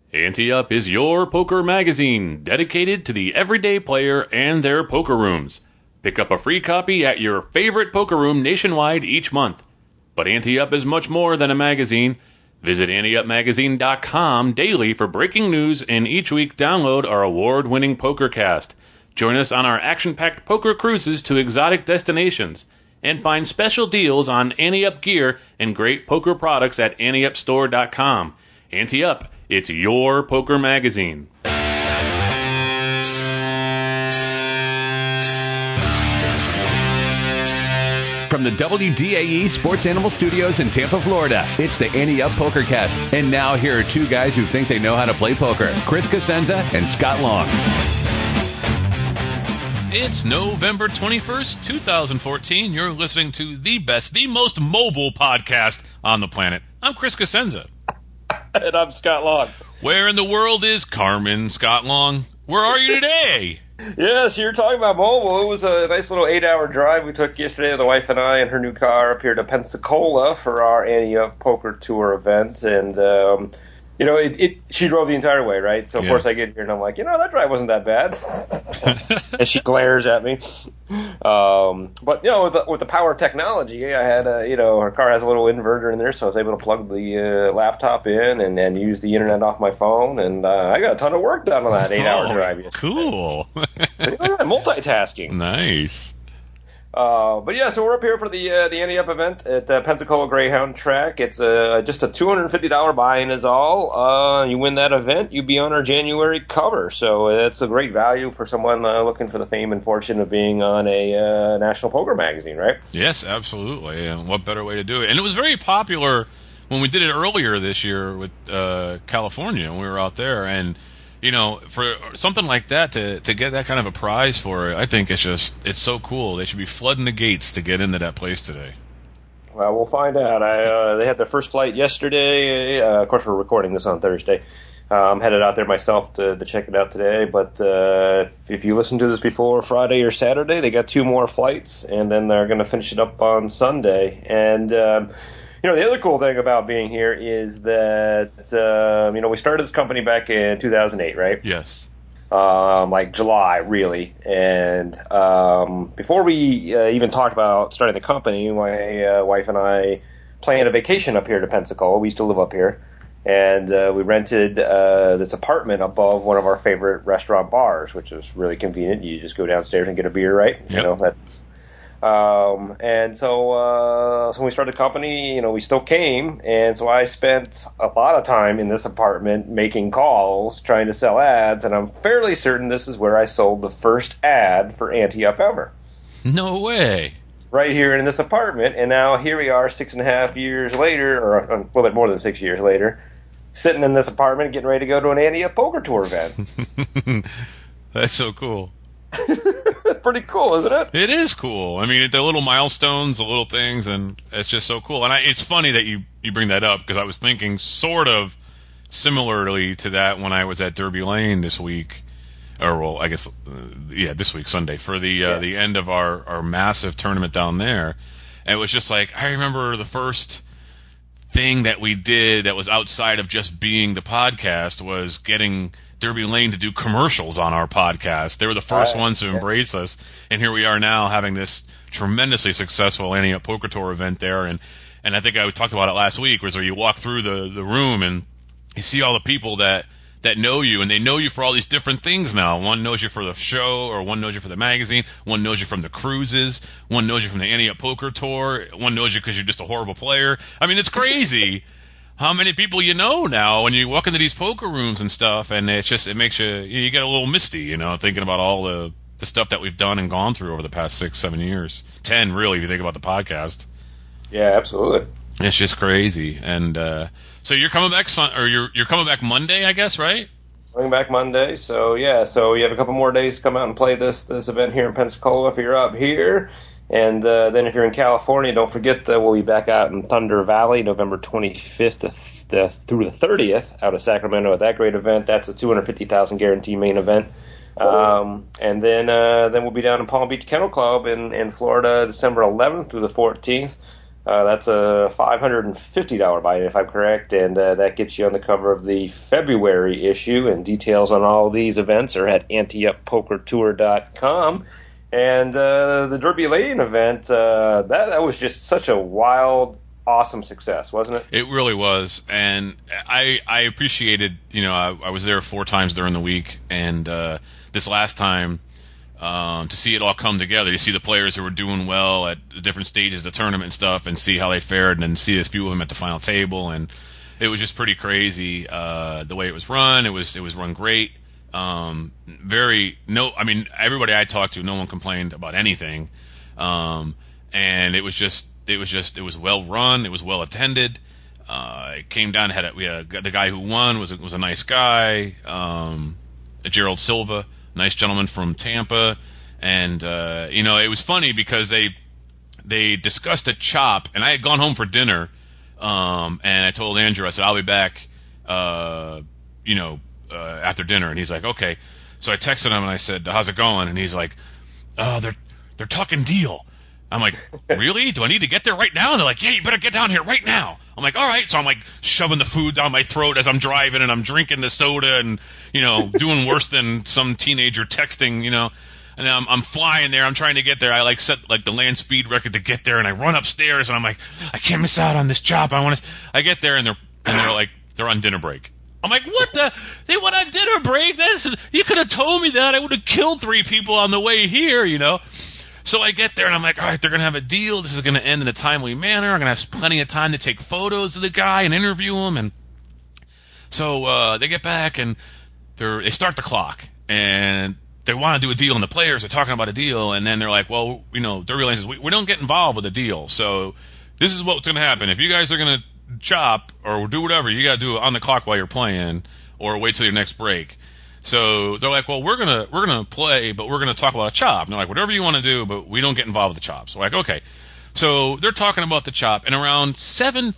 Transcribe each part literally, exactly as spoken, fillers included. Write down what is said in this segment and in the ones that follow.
Ante Up is your poker magazine dedicated to the everyday player and their poker rooms. Pick up a free copy at your favorite poker room nationwide each month. But Ante Up is much more than a magazine. Visit ante up magazine dot com daily for breaking news, and each week download our award-winning PokerCast. Join us on our action-packed poker cruises to exotic destinations, and find special deals on Ante Up gear and great poker products at ante up store dot com. Ante Up, it's your poker magazine. From the W D A E Sports Animal Studios in Tampa, Florida, it's the Ante Up PokerCast. And now here are two guys who think they know how to play poker, Chris Cosenza and Scott Long. It's November twenty-first, twenty fourteen. You're listening to the best, the most mobile podcast on the planet. I'm Chris Cosenza. And I'm Scott Long. Where in the world is Carmen, Scott Long? Where are you today? Yes, you're talking about mobile. It was a nice little eight-hour drive we took yesterday, the wife and I and her new car up here to Pensacola for our Ante Up Poker Tour event. And, um, you know, it, it she drove the entire way, right? So, of Yeah. course, I get here and I'm like, you know, that drive wasn't that bad. And she glares at me. Um, but, you know, with the, with the power of technology, I had, a, you know, her car has a little inverter in there, so I was able to plug the uh, laptop in and, and use the internet off my phone. And uh, I got a ton of work done on that eight-hour Oh, drive yesterday. Cool. Yeah, multitasking. Nice. Uh, but yeah, so we're up here for the uh, the Ante Up event at uh, Pensacola Greyhound Track. It's uh, just a two hundred fifty dollars buy-in is all. Uh, you win that event, you be on our January cover. So it's a great value for someone uh, looking for the fame and fortune of being on a uh, national poker magazine, right? Yes, absolutely. And what better way to do it? And it was very popular when we did it earlier this year with uh, California when we were out there. And you know, for something like that, to to get that kind of a prize for it, I think it's just, it's so cool. They should be flooding the gates to get into that place today. Well, we'll find out. I, uh, they had their first flight yesterday. Uh, of course, we're recording this on Thursday. Uh, I'm headed out there myself to, to check it out today. But uh, if, if you listen to this before Friday or Saturday, they got two more flights, and then they're going to finish it up on Sunday. And um, you know, the other cool thing about being here is that, um, you know, we started this company back in two thousand eight, right? Yes. Um, like July, really. And um, before we uh, even talked about starting the company, my uh, wife and I planned a vacation up here to Pensacola. We used to live up here. And uh, we rented uh, this apartment above one of our favorite restaurant bars, which is really convenient. You just go downstairs and get a beer, right? Yep. You know, that's... Um, and so, uh, so when we started the company, you know, we still came, and so I spent a lot of time in this apartment making calls, trying to sell ads, and I'm fairly certain this is where I sold the first ad for Ante Up ever. No way. Right here in this apartment, and now here we are six and a half years later, or a little bit more than six years later, sitting in this apartment getting ready to go to an Ante Up Poker Tour event. That's so cool. Pretty cool, isn't it? It is cool. I mean, the little milestones, the little things, and it's just so cool. And I, it's funny that you, you bring that up, because I was thinking sort of similarly to that when I was at Derby Lane this week, or well, I guess, uh, yeah, this week, Sunday, for the uh, Yeah. the end of our, our massive tournament down there. And it was just like, I remember the first thing that we did that was outside of just being the podcast was getting Derby Lane to do commercials on our podcast. They were the first Uh, ones to yeah. embrace us, and here we are now having this tremendously successful Ante Up Poker Tour event there. And and I think I talked about it last week, was where you walk through the, the room and you see all the people that, that know you, and they know you for all these different things now. One knows you for the show, or one knows you for the magazine, one knows you from the cruises, one knows you from the Ante Up Poker Tour, one knows you because you're just a horrible player. I mean, it's crazy how many people you know now when you walk into these poker rooms and stuff, and it's just, it makes you, you get a little misty, you know, thinking about all the, the stuff that we've done and gone through over the past six, seven years. Ten, really, if you think about the podcast. Yeah, absolutely. It's just crazy. And uh, so you're coming back, son- or you're you're coming back Monday, I guess, right? Coming back Monday, so yeah, so you have a couple more days to come out and play this this event here in Pensacola if you're up here. And uh, then if you're in California, don't forget that we'll be back out in Thunder Valley November twenty-fifth to the, through the thirtieth out of Sacramento at that great event. That's a two hundred fifty thousand dollars guarantee main event. Um, and then uh, then we'll be down in Palm Beach Kennel Club in, in Florida December eleventh through the fourteenth. Uh, that's a five hundred fifty dollars buy if I'm correct, and uh, that gets you on the cover of the February issue. And details on all these events are at ante up poker tour dot com. And uh, the Derby Lane event, uh, that, that was just such a wild, awesome success, wasn't it? It really was, and I I appreciated, you know, I, I was there four times during the week, and uh, this last time, um, to see it all come together, you see the players who were doing well at different stages of the tournament and stuff, and see how they fared, and then see a few of them at the final table, and it was just pretty crazy uh, the way it was run. It was it was run great. Um, very no, I mean everybody I talked to, no one complained about anything, um, and it was just. It was just, it was well run. It was well attended. Uh, it came down, had a, we had a, the guy who won was a, was a nice guy, um, Gerald Silva, nice gentleman from Tampa. And, uh, you know, it was funny because they, they discussed a chop, and I had gone home for dinner. Um, and I told Andrew, I said, I'll be back, uh, you know, uh, after dinner. And he's like, okay. So I texted him and I said, how's it going? And he's like, oh, they're, they're talking deal. I'm like, really? Do I need to get there right now? And they're like, yeah, you better get down here right now. I'm like, all right. So I'm like shoving the food down my throat as I'm driving, and I'm drinking the soda and, you know, doing worse than some teenager texting, you know. And I'm, I'm flying there. I'm trying to get there. I like set like the land speed record to get there, and I run upstairs, and I'm like, I can't miss out on this job. I want to. I get there, and they're and they're like, they're on dinner break. I'm like, what the? They went on dinner break? That's, you could have told me that. I would have killed three people on the way here, you know. So I get there, and I'm like, all right, they're going to have a deal. This is going to end in a timely manner. I'm going to have plenty of time to take photos of the guy and interview him. And so uh, they get back, and they're, they start the clock, and they want to do a deal, and the players are talking about a deal, and then they're like, well, you know, Derby Lane says, we, we don't get involved with a deal. So this is what's going to happen. If you guys are going to chop or do whatever, you got to do it on the clock while you're playing, or wait till your next break. So they're like, well, we're gonna we're gonna play, but we're gonna talk about a chop. And they're like, whatever you want to do, but we don't get involved with the chops. So like, okay. So they're talking about the chop, and around seven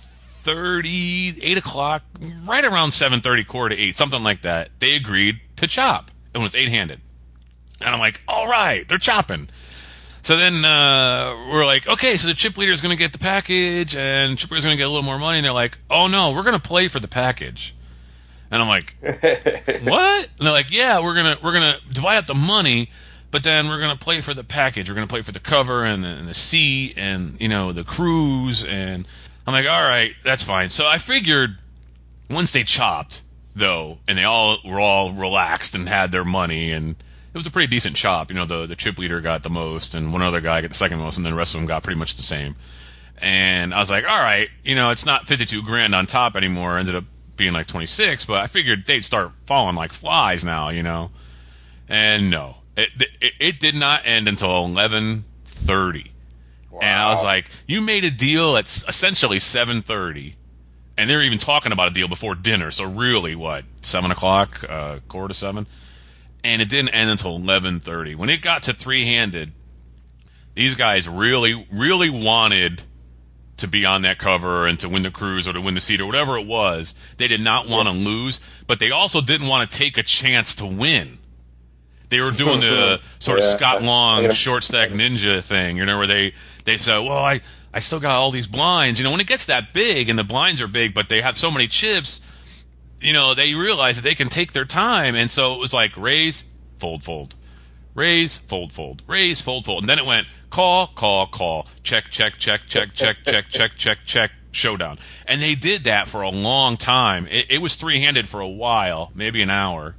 thirty, eight o'clock, right around seven thirty, quarter to eight, something like that, they agreed to chop. It was eight handed, and I'm like, all right, they're chopping. So then uh, we're like, okay, so the chip leader's gonna get the package, and chip leader's gonna get a little more money. And they're like, oh no, we're gonna play for the package. And I'm like, what? And they're like, yeah, we're gonna we're gonna divide up the money, but then we're gonna play for the package. We're gonna play for the cover and the, and the seat and, you know, the cruise. And I'm like, all right, that's fine. So I figured once they chopped, though, and they all were all relaxed and had their money, and it was a pretty decent chop. You know, the the chip leader got the most, and one other guy got the second most, and then the rest of them got pretty much the same. And I was like, all right, you know, it's not fifty-two grand on top anymore. It ended up being like twenty-six, but I figured they'd start falling like flies now, you know. And no, it it, it did not end until eleven thirty. Wow. And I was like, you made a deal at essentially seven thirty, and they were even talking about a deal before dinner. So really, what, seven o'clock, uh, quarter to seven, and it didn't end until eleven thirty. When it got to three handed, these guys really, really wanted to be on that cover and to win the cruise or to win the seat or whatever it was. They did not want to lose, but they also didn't want to take a chance to win. They were doing the sort of yeah. Scott Long short stack ninja thing, you know, where they, they said, well, I, I still got all these blinds. You know, when it gets that big and the blinds are big, but they have so many chips, you know, they realize that they can take their time. And so it was like raise, fold, fold. Raise, fold, fold. Raise, fold, fold. And then it went call, call, call. Check, check, check, check, check, check, check, check, check. Showdown. And they did that for a long time. It, it was three-handed for a while, maybe an hour.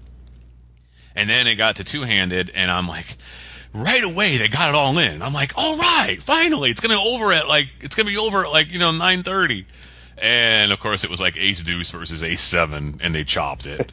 And then it got to two-handed, and I'm like, right away they got it all in. I'm like, all right, finally, it's gonna over at like it's gonna be over at like, you know, nine thirty. And of course it was like ace deuce versus ace seven, and they chopped it.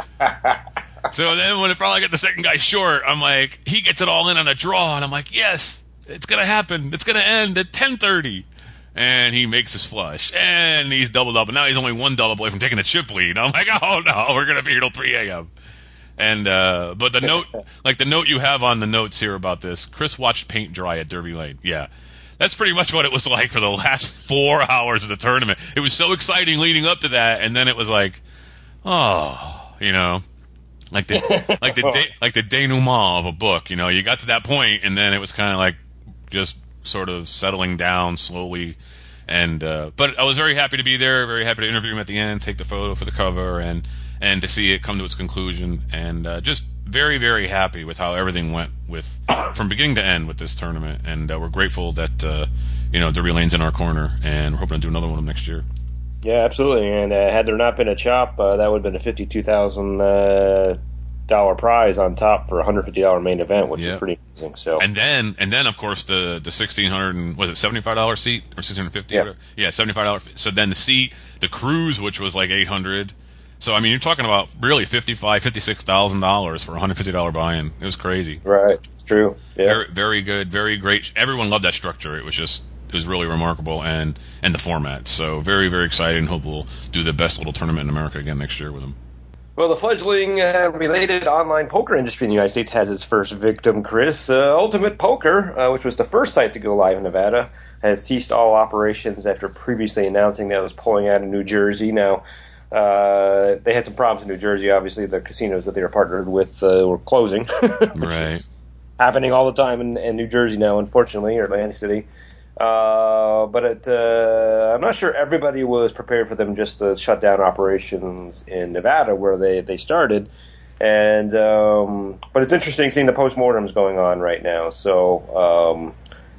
So then when it finally got the second guy short, I'm like, he gets it all in on a draw, and I'm like, yes, it's going to happen. It's going to end at ten thirty. And he makes his flush, and he's doubled up, and now he's only one double away from taking the chip lead. I'm like, oh no, we're going to be here till three a.m. And, uh, but the note, like the note you have on the notes here about this, Chris watched paint dry at Derby Lane. Yeah. That's pretty much what it was like for the last four hours of the tournament. It was so exciting leading up to that, and then it was like, oh, you know. Like the like the de, like the denouement of a book, you know. You got to that point, and then it was kind of like just sort of settling down slowly. And uh, but I was very happy to be there, very happy to interview him at the end, take the photo for the cover, and and to see it come to its conclusion, and uh, just very, very happy with how everything went with from beginning to end with this tournament. And uh, we're grateful that uh, you know Derby Lane's in our corner, and we're hoping to do another one next year. Yeah, absolutely. And uh, had there not been a chop, uh, that would have been a fifty-two thousand uh, dollar prize on top for a hundred fifty dollar main event, which yeah. is pretty amazing. So and then and then of course the the sixteen hundred and was it seventy five dollar seat or six hundred fifty? Yeah, yeah, seventy five dollars. So then the seat, the cruise, which was like eight hundred. So I mean, you're talking about really fifty five, fifty six thousand dollars for a hundred fifty dollar buy-in. It was crazy. Right, it's true. Yeah, very, very good, very great. Everyone loved that structure. It was just it was really remarkable, and and the format. So very, very excited, and hope we'll do the best little tournament in America again next year with them. Well, the fledgling uh, related online poker industry in the United States has its first victim, Chris. Uh, Ultimate Poker, uh, which was the first site to go live in Nevada, has ceased all operations after previously announcing that it was pulling out of New Jersey. Now, uh, they had some problems in New Jersey. Obviously, the casinos that they were partnered with uh, were closing. Right. Happening all the time in, in New Jersey now, unfortunately, or Atlantic City. Uh, but it, uh, I'm not sure everybody was prepared for them just to shut down operations in Nevada where they, they started. And um, but it's interesting seeing the postmortems going on right now. So um,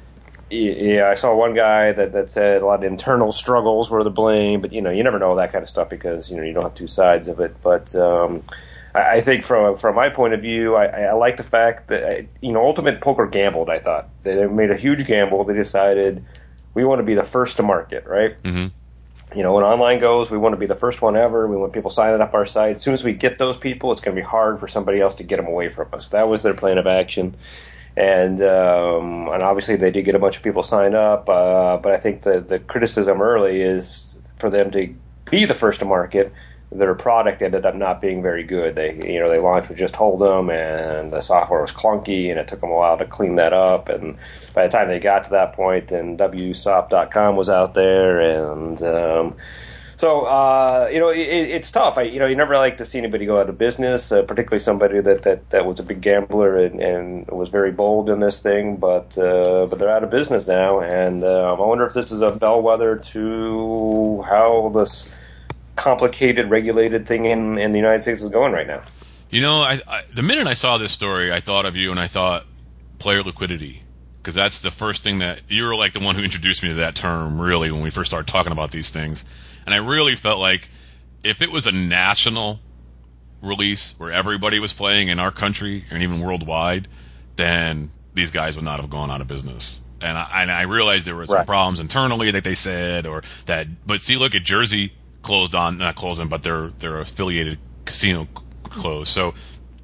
yeah, I saw one guy that, that said a lot of internal struggles were the blame, but you know you never know that kind of stuff because you know you don't have two sides of it. But um, I, I think from from my point of view, I, I like the fact that you know Ultimate Poker gambled. I thought they made a huge gamble. They decided we want to be the first to market, right? Mm-hmm. You know, when online goes, we want to be the first one ever. We want people signing up our site. As soon as we get those people, it's going to be hard for somebody else to get them away from us. That was their plan of action. And um, and obviously they did get a bunch of people signed up. Uh, but I think the, the criticism early is for them to be the first to market. Their product ended up not being very good. They, you know, they launched with just Hold'em, and the software was clunky, and it took them a while to clean that up. And by the time they got to that point, and W S O P dot com was out there, and um, so uh, you know, it, it's tough. I, you know, you never like to see anybody go out of business, uh, particularly somebody that, that, that was a big gambler and, and was very bold in this thing. But uh, but they're out of business now, and uh, I wonder if this is a bellwether to how this complicated, regulated thing in, in the United States is going right now. You know, I, I, the minute I saw this story, I thought of you, and I thought player liquidity, because that's the first thing that you were like the one who introduced me to that term. Really, when we first started talking about these things, and I really felt like if it was a national release where everybody was playing in our country and even worldwide, then these guys would not have gone out of business. And I, and I realized there were some right. problems internally that they said, or that. But see, look at Jersey. Closed on, not closing, but their their affiliated casino closed. So,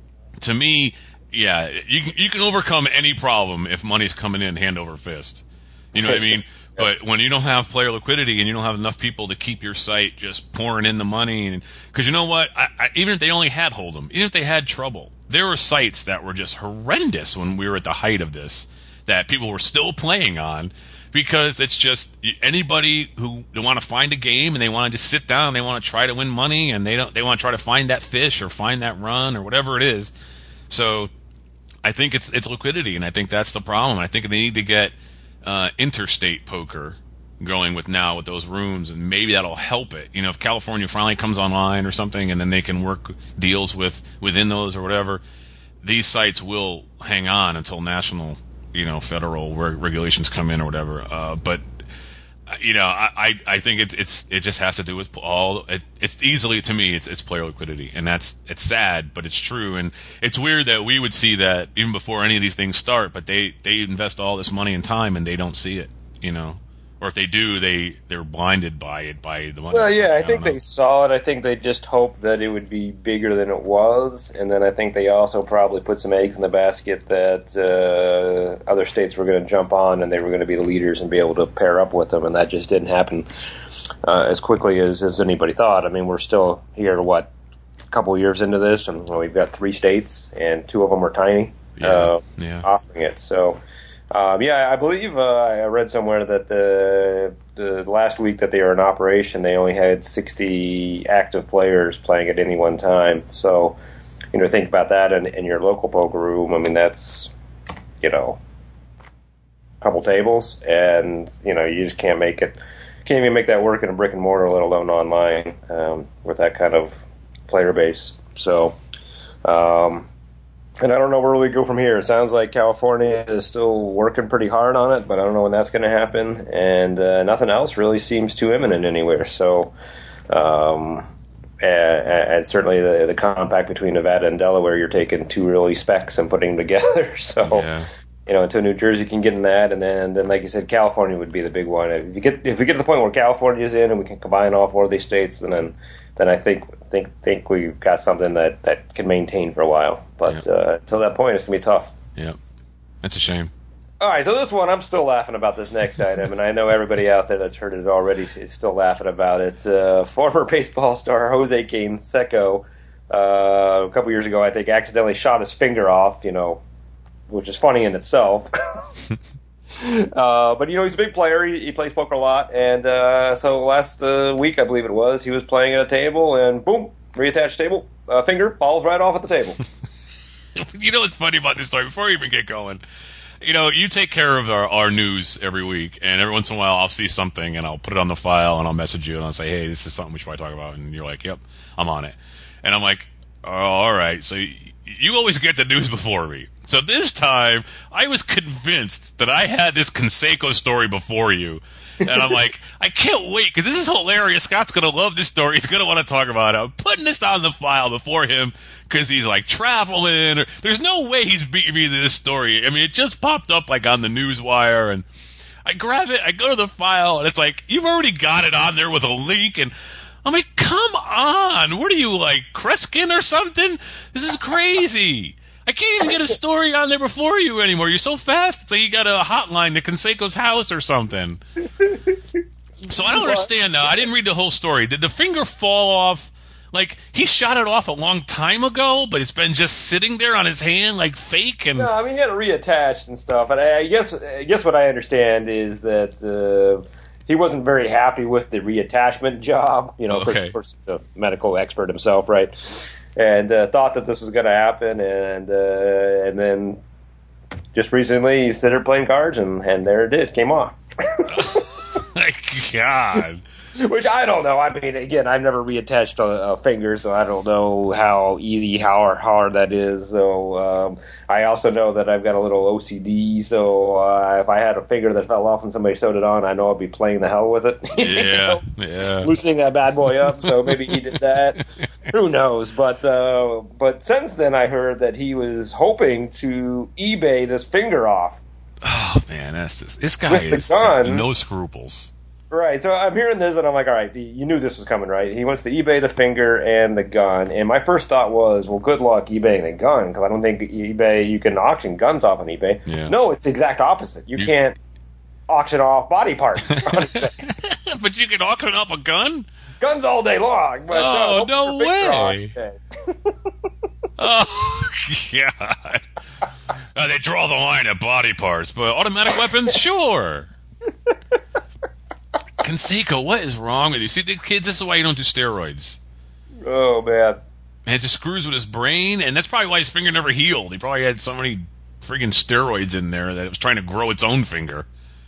to me, yeah, you can, you can overcome any problem if money's coming in hand over fist. You know what I mean? But when you don't have player liquidity and you don't have enough people to keep your site just pouring in the money, and because you know what, I, I, even if they only had Hold'em, even if they had trouble, there were sites that were just horrendous when we were at the height of this that people were still playing on. Because it's just anybody who they want to find a game and they want to just sit down and they want to try to win money and they don't they want to try to find that fish or find that run or whatever it is. So I think it's it's liquidity, and I think that's the problem. I think they need to get uh, interstate poker going with now with those rooms, and maybe that'll help it. You know, if California finally comes online or something, and then they can work deals with within those or whatever, these sites will hang on until national. You know, federal regulations come in or whatever. Uh, but you know, I, I think it, it's it just has to do with all. It, it's easily to me, it's it's player liquidity, and that's it's sad, but it's true. And it's weird that we would see that even before any of these things start, but they they invest all this money and time, and they don't see it. You know. Or if they do, they, they're blinded by it, by the money. Well, yeah, I think I they saw it. I think they just hoped that it would be bigger than it was. And then I think they also probably put some eggs in the basket that uh, other states were going to jump on and they were going to be the leaders and be able to pair up with them. And that just didn't happen uh, as quickly as, as anybody thought. I mean, we're still here, what, a couple of years into this, and well, we've got three states, and two of them are tiny yeah, uh, yeah. offering it. So... Um, yeah, I believe uh, I read somewhere that the, the last week that they were in operation, they only had sixty active players playing at any one time. So, you know, think about that in, in your local poker room. I mean, that's, you know, couple tables, and you know you just can't make it. Can't even make that work in a brick and mortar, let alone online, um, with that kind of player base. So, um, and I don't know where we go from here. It sounds like California is still working pretty hard on it, but I don't know when that's going to happen. And uh, nothing else really seems too imminent anywhere. So, um, and, and certainly the, the compact between Nevada and Delaware, you're taking two really specs and putting them together. So. Yeah. You know, until New Jersey can get in that, and then, then like you said, California would be the big one. If you get if we get to the point where California is in, and we can combine all four of these states, then then I think think think we've got something that, that can maintain for a while. But yep. uh, until that point, it's gonna be tough. Yeah, that's a shame. All right, so this one, I'm still laughing about this next item, and I know everybody out there that's heard it already is still laughing about it. Uh, former baseball star Jose Canseco, uh, a couple years ago, I think, accidentally shot his finger off. You know. Which is funny in itself. uh, but, you know, he's a big player. He, he plays poker a lot. And uh, so last uh, week, I believe it was, he was playing at a table, and boom, reattached table, uh, finger falls right off at the table. You know what's funny about this story? Before we even get going, you know, you take care of our, our news every week, and every once in a while I'll see something, and I'll put it on the file, and I'll message you, and I'll say, hey, this is something we should probably talk about. And you're like, yep, I'm on it. And I'm like, oh, all right, so you always get the news before me. So this time, I was convinced that I had this Canseco story before you. And I'm like, I can't wait, because this is hilarious. Scott's going to love this story. He's going to want to talk about it. I'm putting this on the file before him because he's, like, traveling. Or, there's no way he's beating me to this story. I mean, it just popped up, like, on the newswire. And I grab it. I go to the file. And it's like, you've already got it on there with a link. And I'm like, come on. What are you, like, Kreskin or something? This is crazy. I can't even get a story on there before you anymore. You're so fast. It's like you got a hotline to Canseco's house or something. So I don't understand now. I didn't read the whole story. Did the finger fall off? Like, he shot it off a long time ago, but it's been just sitting there on his hand like fake? And no, I mean, he had it reattached and stuff. And I guess, I guess what I understand is that uh, he wasn't very happy with the reattachment job. You know, okay. Of course, the medical expert himself, right? And uh, thought that this was going to happen, and uh, and then just recently he started playing cards, and, and there it is, came off. My God. Which I don't know. I mean, again, I've never reattached a, a finger, so I don't know how easy, how hard that is. So um, I also know that I've got a little O C D, so uh, if I had a finger that fell off and somebody sewed it on, I know I'd be playing the hell with it. Yeah, you know? yeah. Loosening that bad boy up, so maybe he did that. Who knows? But uh, but since then, I heard that he was hoping to eBay this finger off. Oh, man, that's just, this guy is no scruples. Right, so I'm hearing this, and I'm like, all right, you knew this was coming, right? He wants to eBay the finger and the gun, and my first thought was, well, good luck eBaying the gun, because I don't think eBay, you can auction guns off on eBay. Yeah. No, it's the exact opposite. You, you can't auction off body parts on eBay. But you can auction off a gun? Guns all day long. But oh, no, no way. Oh, God. Uh, they draw the line at body parts, but automatic weapons, sure. Canseco, what is wrong with you? See, the kids, this is why you don't do steroids. Oh, man. And it just screws with his brain, and that's probably why his finger never healed. He probably had so many friggin' steroids in there that it was trying to grow its own finger.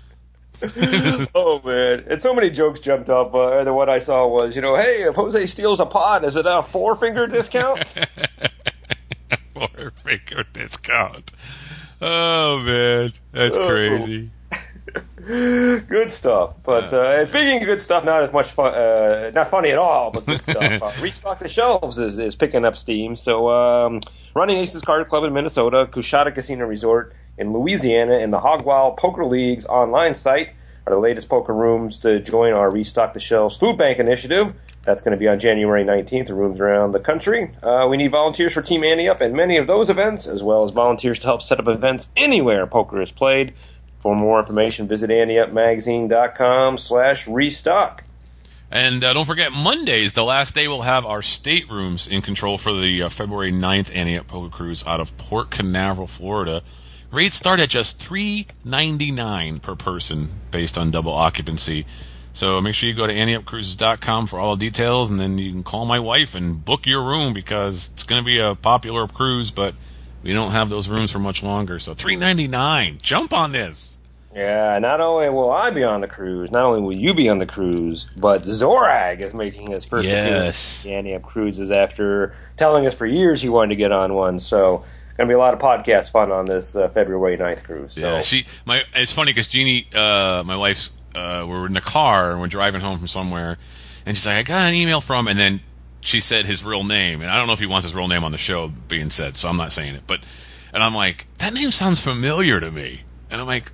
Oh, man. And so many jokes jumped up. Uh, the one I saw was, you know, hey, if Jose steals a pot, is it a four-finger discount? Four-finger discount. Oh, man. That's oh. crazy. Good stuff. But uh, speaking of good stuff, not as much fun, uh, not funny at all, but good stuff. Uh, Restock the Shelves is, is picking up steam. So, um, Running Aces Card Club in Minnesota, Coushatta Casino Resort in Louisiana, and the Hogwild Poker League's online site are the latest poker rooms to join our Restock the Shelves Food Bank initiative. That's going to be on January nineteenth. The rooms around the country. Uh, we need volunteers for Team Ante Up and many of those events, as well as volunteers to help set up events anywhere poker is played. For more information, visit anteupmagazine.com slash restock. And uh, don't forget, Monday is the last day we'll have our staterooms in control for the uh, February ninth Ante Up Poker Cruise out of Port Canaveral, Florida. Rates start at just three ninety-nine per person based on double occupancy. So make sure you go to ante up cruises dot com for all the details, and then you can call my wife and book your room because it's going to be a popular cruise, but we don't have those rooms for much longer. So three ninety-nine. Jump on this. Yeah, not only will I be on the cruise, not only will you be on the cruise, but Zorag is making his first Yes. appearance on the Ante Up Cruises after telling us for years he wanted to get on one. So, going to be a lot of podcast fun on this uh, February ninth cruise. So. Yeah, she. My. It's funny because Jeannie, uh, my wife's, uh, we're in the car and we're driving home from somewhere, and she's like, "I got an email from," and then she said his real name, and I don't know if he wants his real name on the show being said, so I'm not saying it. But, and I'm like, that name sounds familiar to me, and I'm like.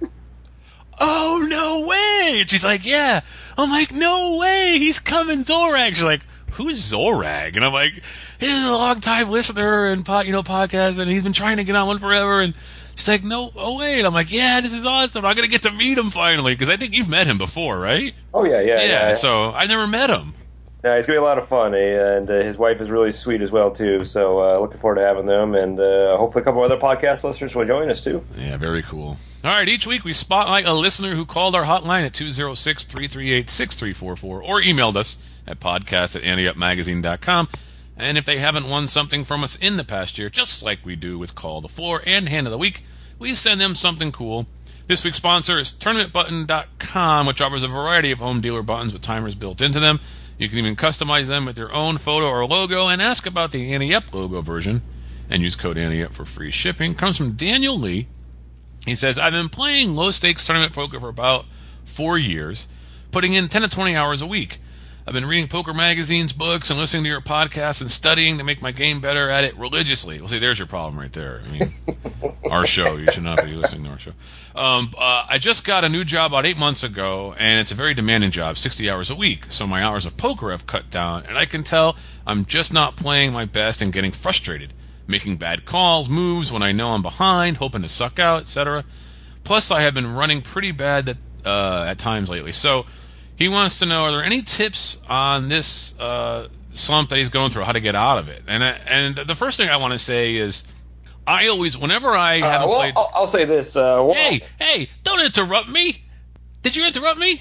Oh, no way! And she's like, yeah. I'm like, no way! He's coming, Zorag! She's like, who's Zorag? And I'm like, he's a long-time listener and po- you know, podcast, and he's been trying to get on one forever, and she's like, no, oh, wait. And I'm like, yeah, this is awesome. I'm gonna get to meet him finally, because I think you've met him before, right? Oh, yeah, yeah, yeah. yeah. So, I never met him. Yeah, he's going to be a lot of fun, eh? And uh, his wife is really sweet as well, too. So uh, looking forward to having them, and uh, hopefully a couple other podcast listeners will join us, too. Yeah, very cool. All right, each week we spotlight a listener who called our hotline at two oh six, three three eight, six three four four or emailed us at podcast at ante up magazine dot com. And if they haven't won something from us in the past year, just like we do with Call the Floor and Hand of the Week, we send them something cool. This week's sponsor is tournament button dot com, which offers a variety of home dealer buttons with timers built into them. You can even customize them with your own photo or logo, and ask about the Ante Up logo version and use code Ante Up for free shipping. Comes from Daniel Lee. He says, I've been playing low-stakes tournament poker for about four years, putting in ten to twenty hours a week. I've been reading poker magazines, books, and listening to your podcasts and studying to make my game better at it religiously. Well, see, there's your problem right there. I mean, our show. You should not be listening to our show. Um, uh, I just got a new job about eight months ago, and it's a very demanding job, sixty hours a week. So my hours of poker have cut down, and I can tell I'm just not playing my best and getting frustrated, making bad calls, moves when I know I'm behind, hoping to suck out, et cetera. Plus, I have been running pretty bad that, uh, at times lately. So he wants to know, are there any tips on this uh, slump that he's going through, how to get out of it? And I, and the first thing I want to say is, I always, whenever I Uh, haven't well, played... I'll, I'll say this. Uh, well, Hey, hey, don't interrupt me. Did you interrupt me?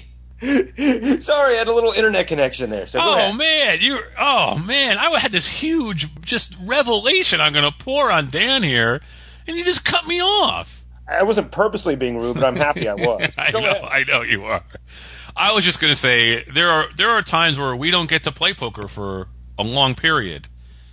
Sorry, I had a little internet connection there. So go Oh ahead. man, you oh man, I had this huge just revelation I'm going to pour on Dan here, and you just cut me off. I wasn't purposely being rude, but I'm happy I was. I Go know, ahead. I know you are. I was just going to say there are there are times where we don't get to play poker for a long period,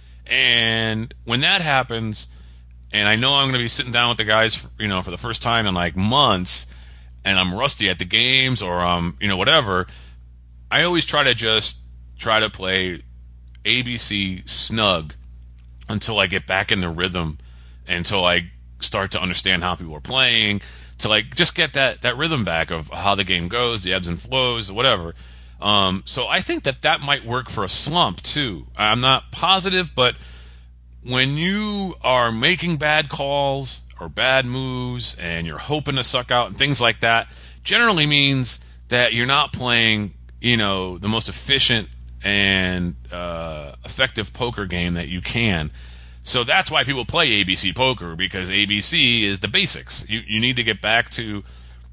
and when that happens, and I know I'm going to be sitting down with the guys, you know, for the first time in like months, and I'm rusty at the games or um, you know, whatever. I always try to just try to play A B C snug until I get back in the rhythm, until I start to understand how people are playing, to like just get that, that rhythm back of how the game goes, the ebbs and flows, whatever. Um, so I think that that might work for a slump too. I'm not positive, but when you are making bad calls or bad moves and you're hoping to suck out and things like that, generally means that you're not playing, you know, the most efficient and uh, effective poker game that you can. So that's why people play A B C poker, because A B C is the basics. You you need to get back to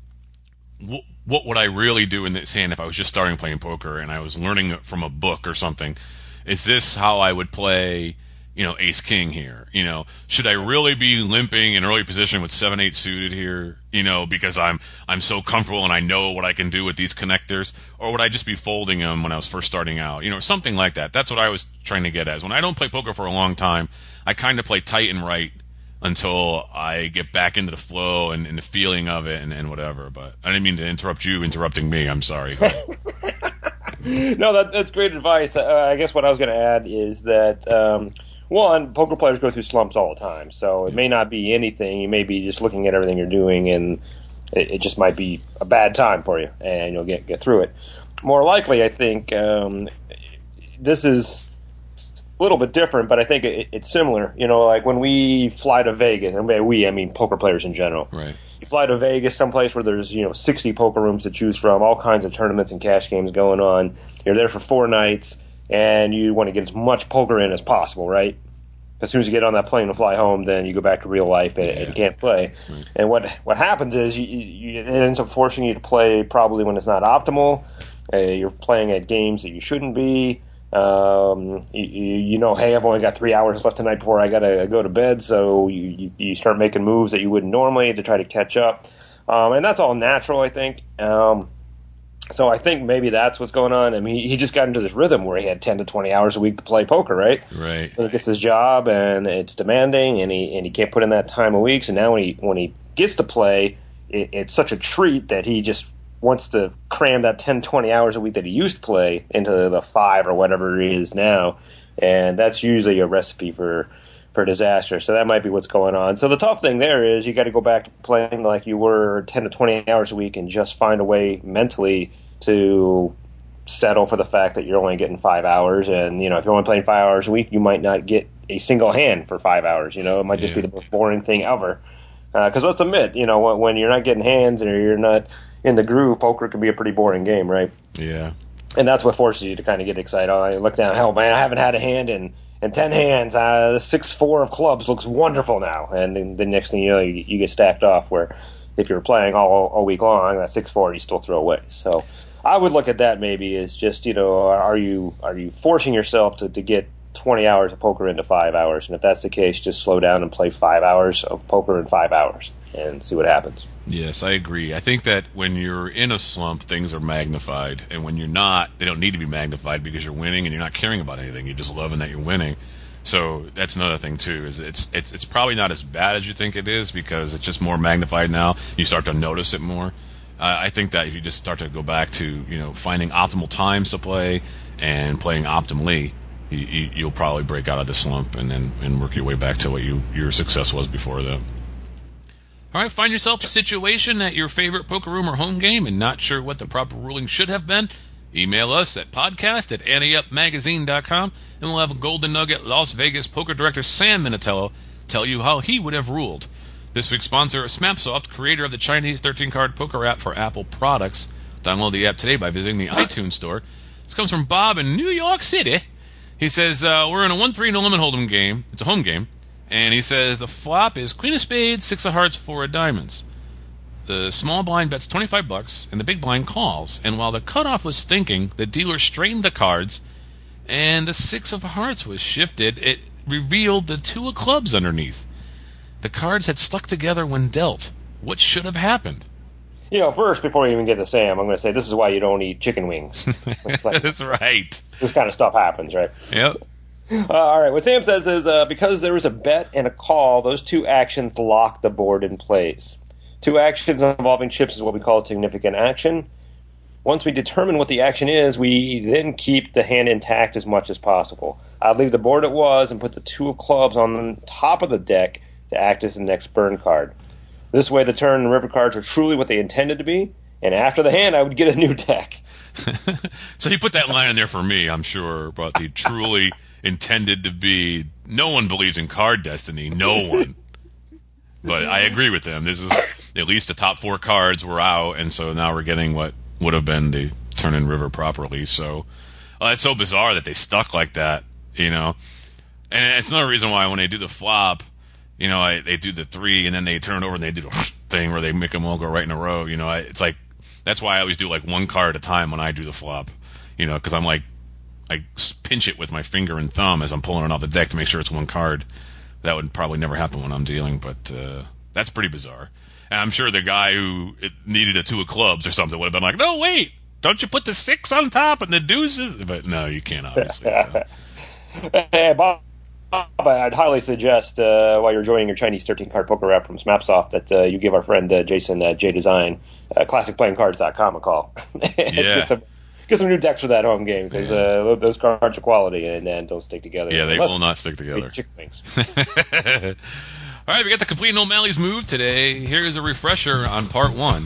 w- what would I really do in this hand if I was just starting playing poker and I was learning it from a book or something. Is this how I would play, you know, ace king here? You know, should I really be limping in early position with seven eight suited here, you know, because I'm I'm so comfortable and I know what I can do with these connectors? Or would I just be folding them when I was first starting out? You know, something like that. That's what I was trying to get at. Is when I don't play poker for a long time, I kind of play tight and right until I get back into the flow and, and the feeling of it and, and whatever. But I didn't mean to interrupt you interrupting me. I'm sorry. No, that, that's great advice. Uh, I guess what I was going to add is that, um, one, poker players go through slumps all the time. So it may not be anything. You may be just looking at everything you're doing, and it, it just might be a bad time for you, and you'll get, get through it. More likely, I think, um, this is a little bit different, but I think it, it's similar. You know, like when we fly to Vegas, and by we, I mean poker players in general. Right. You fly to Vegas, someplace where there's, you know, sixty poker rooms to choose from, all kinds of tournaments and cash games going on. You're there for four nights, and you want to get as much poker in as possible, right? As soon as you get on that plane to fly home, then you go back to real life and, Yeah. and you can't play. Right. And what what happens is you, you, it ends up forcing you to play probably when it's not optimal. Uh, you're playing at games that you shouldn't be. Um, you, you know, hey, I've only got three hours left tonight before I got to go to bed, so you, you, you start making moves that you wouldn't normally to try to catch up. Um, and that's all natural, I think. Um, so I think maybe that's what's going on. I mean, he, he just got into this rhythm where he had ten to twenty hours a week to play poker, right? Right. So it's his job, and it's demanding, and he and he can't put in that time of weeks. And now when he when he gets to play, it, it's such a treat that he just wants to cram that ten, twenty hours a week that he used to play into the five or whatever it is now. And that's usually a recipe for for disaster. So that might be what's going on. So the tough thing there is you got to go back to playing like you were ten to twenty hours a week and just find a way mentally to settle for the fact that you're only getting five hours. And, you know, if you're only playing five hours a week, you might not get a single hand for five hours. You know, it might just yeah. be the most boring thing ever. Because uh, let's admit, you know, when, when you're not getting hands or you're not in the groove, poker can be a pretty boring game, right? Yeah. And that's what forces you to kind of get excited. Oh, I look down, hell, man, I haven't had a hand in, in ten hands. Uh, the six four of clubs looks wonderful now. And then the next thing you know, you, you get stacked off where if you're playing all, all week long, that six four you still throw away. So I would look at that maybe as just, you know, are you are you forcing yourself to, to get twenty hours of poker into five hours? And if that's the case, just slow down and play five hours of poker in five hours and see what happens. Yes, I agree. I think that when you're in a slump, things are magnified. And when you're not, they don't need to be magnified because you're winning and you're not caring about anything. You're just loving that you're winning. So that's another thing, too, is it's it's it's probably not as bad as you think it is because it's just more magnified now. You start to notice it more. Uh, I think that if you just start to go back to, you know, finding optimal times to play and playing optimally, you, you, you'll probably break out of the slump and then and work your way back to what you your success was before that. All right, find yourself a situation at your favorite poker room or home game and not sure what the proper ruling should have been? Email us at podcast at ante up magazine dot com and we'll have a Golden Nugget Las Vegas poker director Sam Minatello tell you how he would have ruled. This week's sponsor is Smapsoft, creator of the Chinese thirteen-card poker app for Apple products. Download the app today by visiting the iTunes store. This comes from Bob in New York City. He says, uh, we're in a one three no limit hold'em game. It's a home game. And he says the flop is Queen of Spades, Six of Hearts, Four of Diamonds. The small blind bets twenty-five bucks, and the big blind calls. And while the cutoff was thinking, the dealer straightened the cards, and the Six of Hearts was shifted. It revealed the Two of Clubs underneath. The cards had stuck together when dealt. What should have happened? You know, first, before we even get to Sam, I'm going to say this is why you don't eat chicken wings. Like, that's right. This kind of stuff happens, right? Yep. Uh, all right, what Sam says is uh, because there was a bet and a call, those two actions lock the board in place. Two actions involving chips is what we call a significant action. Once we determine what the action is, we then keep the hand intact as much as possible. I'd leave the board it was and put the Two of Clubs on the top of the deck to act as the next burn card. This way the turn and river cards are truly what they intended to be, and after the hand I would get a new deck. So he put that line in there for me, I'm sure, about the truly intended to be. No one believes in card destiny, no one. But I agree with him. This is at least the top four cards were out, and so now we're getting what would have been the turn and river properly. So uh, it's so bizarre that they stuck like that, you know. And it's another reason why when they do the flop, you know, I, they do the three, and then they turn it over and they do the thing where they make them all go right in a row. You know, I, it's like that's why I always do like one card at a time when I do the flop. You know, because I'm like I pinch it with my finger and thumb as I'm pulling it off the deck to make sure it's one card. That would probably never happen when I'm dealing, but uh, that's pretty bizarre. And I'm sure the guy who it needed a Two of Clubs or something would have been like, "No, wait, don't you put the six on top and the deuces?" But no, you can't, obviously. So. Hey, Bob. I'd highly suggest, uh, while you're enjoying your Chinese thirteen-card poker app from Smapsoft, that uh, you give our friend uh, Jason at J Design, uh, classic playing cards dot com a call. Yeah. get, some, get some new decks for that home game, because yeah. uh, those cards are quality and, and don't stick together. Yeah, they Unless will not stick together. Chicken wings. All right, we got the complete O'Malley's move today. Here's a refresher on part one.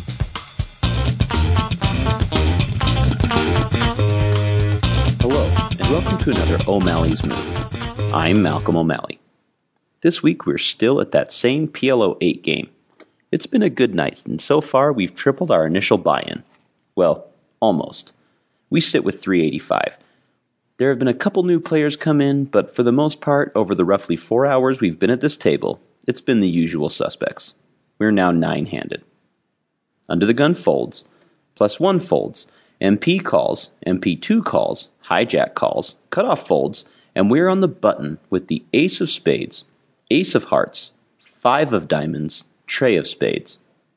Hello, and welcome to another O'Malley's Move. I'm Malcolm O'Malley. This week we're still at that same P L O eight game. It's been a good night, and so far we've tripled our initial buy-in. Well, almost. We sit with three eighty-five. There have been a couple new players come in, but for the most part, over the roughly four hours we've been at this table, it's been the usual suspects. We're now nine-handed. Under the gun folds, plus one folds, M P calls, M P two calls, hijack calls, cutoff folds, and we're on the button with the Ace of Spades, Ace of Hearts, Five of Diamonds, Trey of Spades.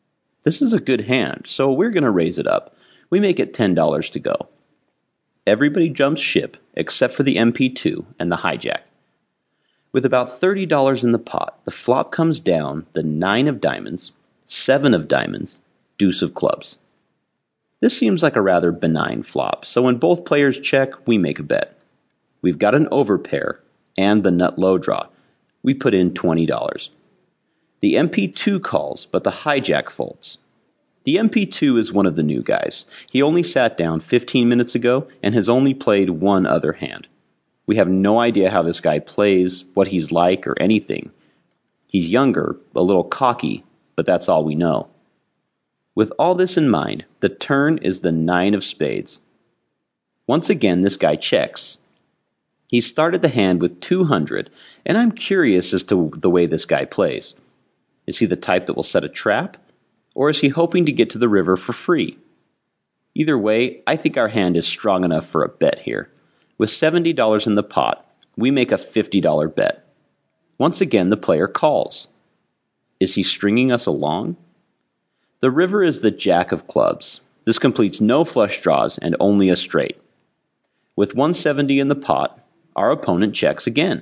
This is a good hand, so we're going to raise it up. We make it ten dollars to go. Everybody jumps ship except for the M P two and the hijack. With about thirty dollars in the pot, the flop comes down the nine of diamonds, seven of diamonds, deuce of clubs. This seems like a rather benign flop, so when both players check, we make a bet. We've got an overpair and the nut low draw. We put in twenty dollars. The M P two calls, but the hijack folds. The M P two is one of the new guys. He only sat down fifteen minutes ago and has only played one other hand. We have no idea how this guy plays, what he's like, or anything. He's younger, a little cocky, but that's all we know. With all this in mind, the turn is the nine of spades. Once again, this guy checks. He started the hand with two hundred, and I'm curious as to the way this guy plays. Is he the type that will set a trap, or is he hoping to get to the river for free? Either way, I think our hand is strong enough for a bet here. With seventy dollars in the pot, we make a fifty dollars bet. Once again, the player calls. Is he stringing us along? The river is the jack of clubs. This completes no flush draws and only a straight. With one hundred seventy dollars in the pot, our opponent checks again.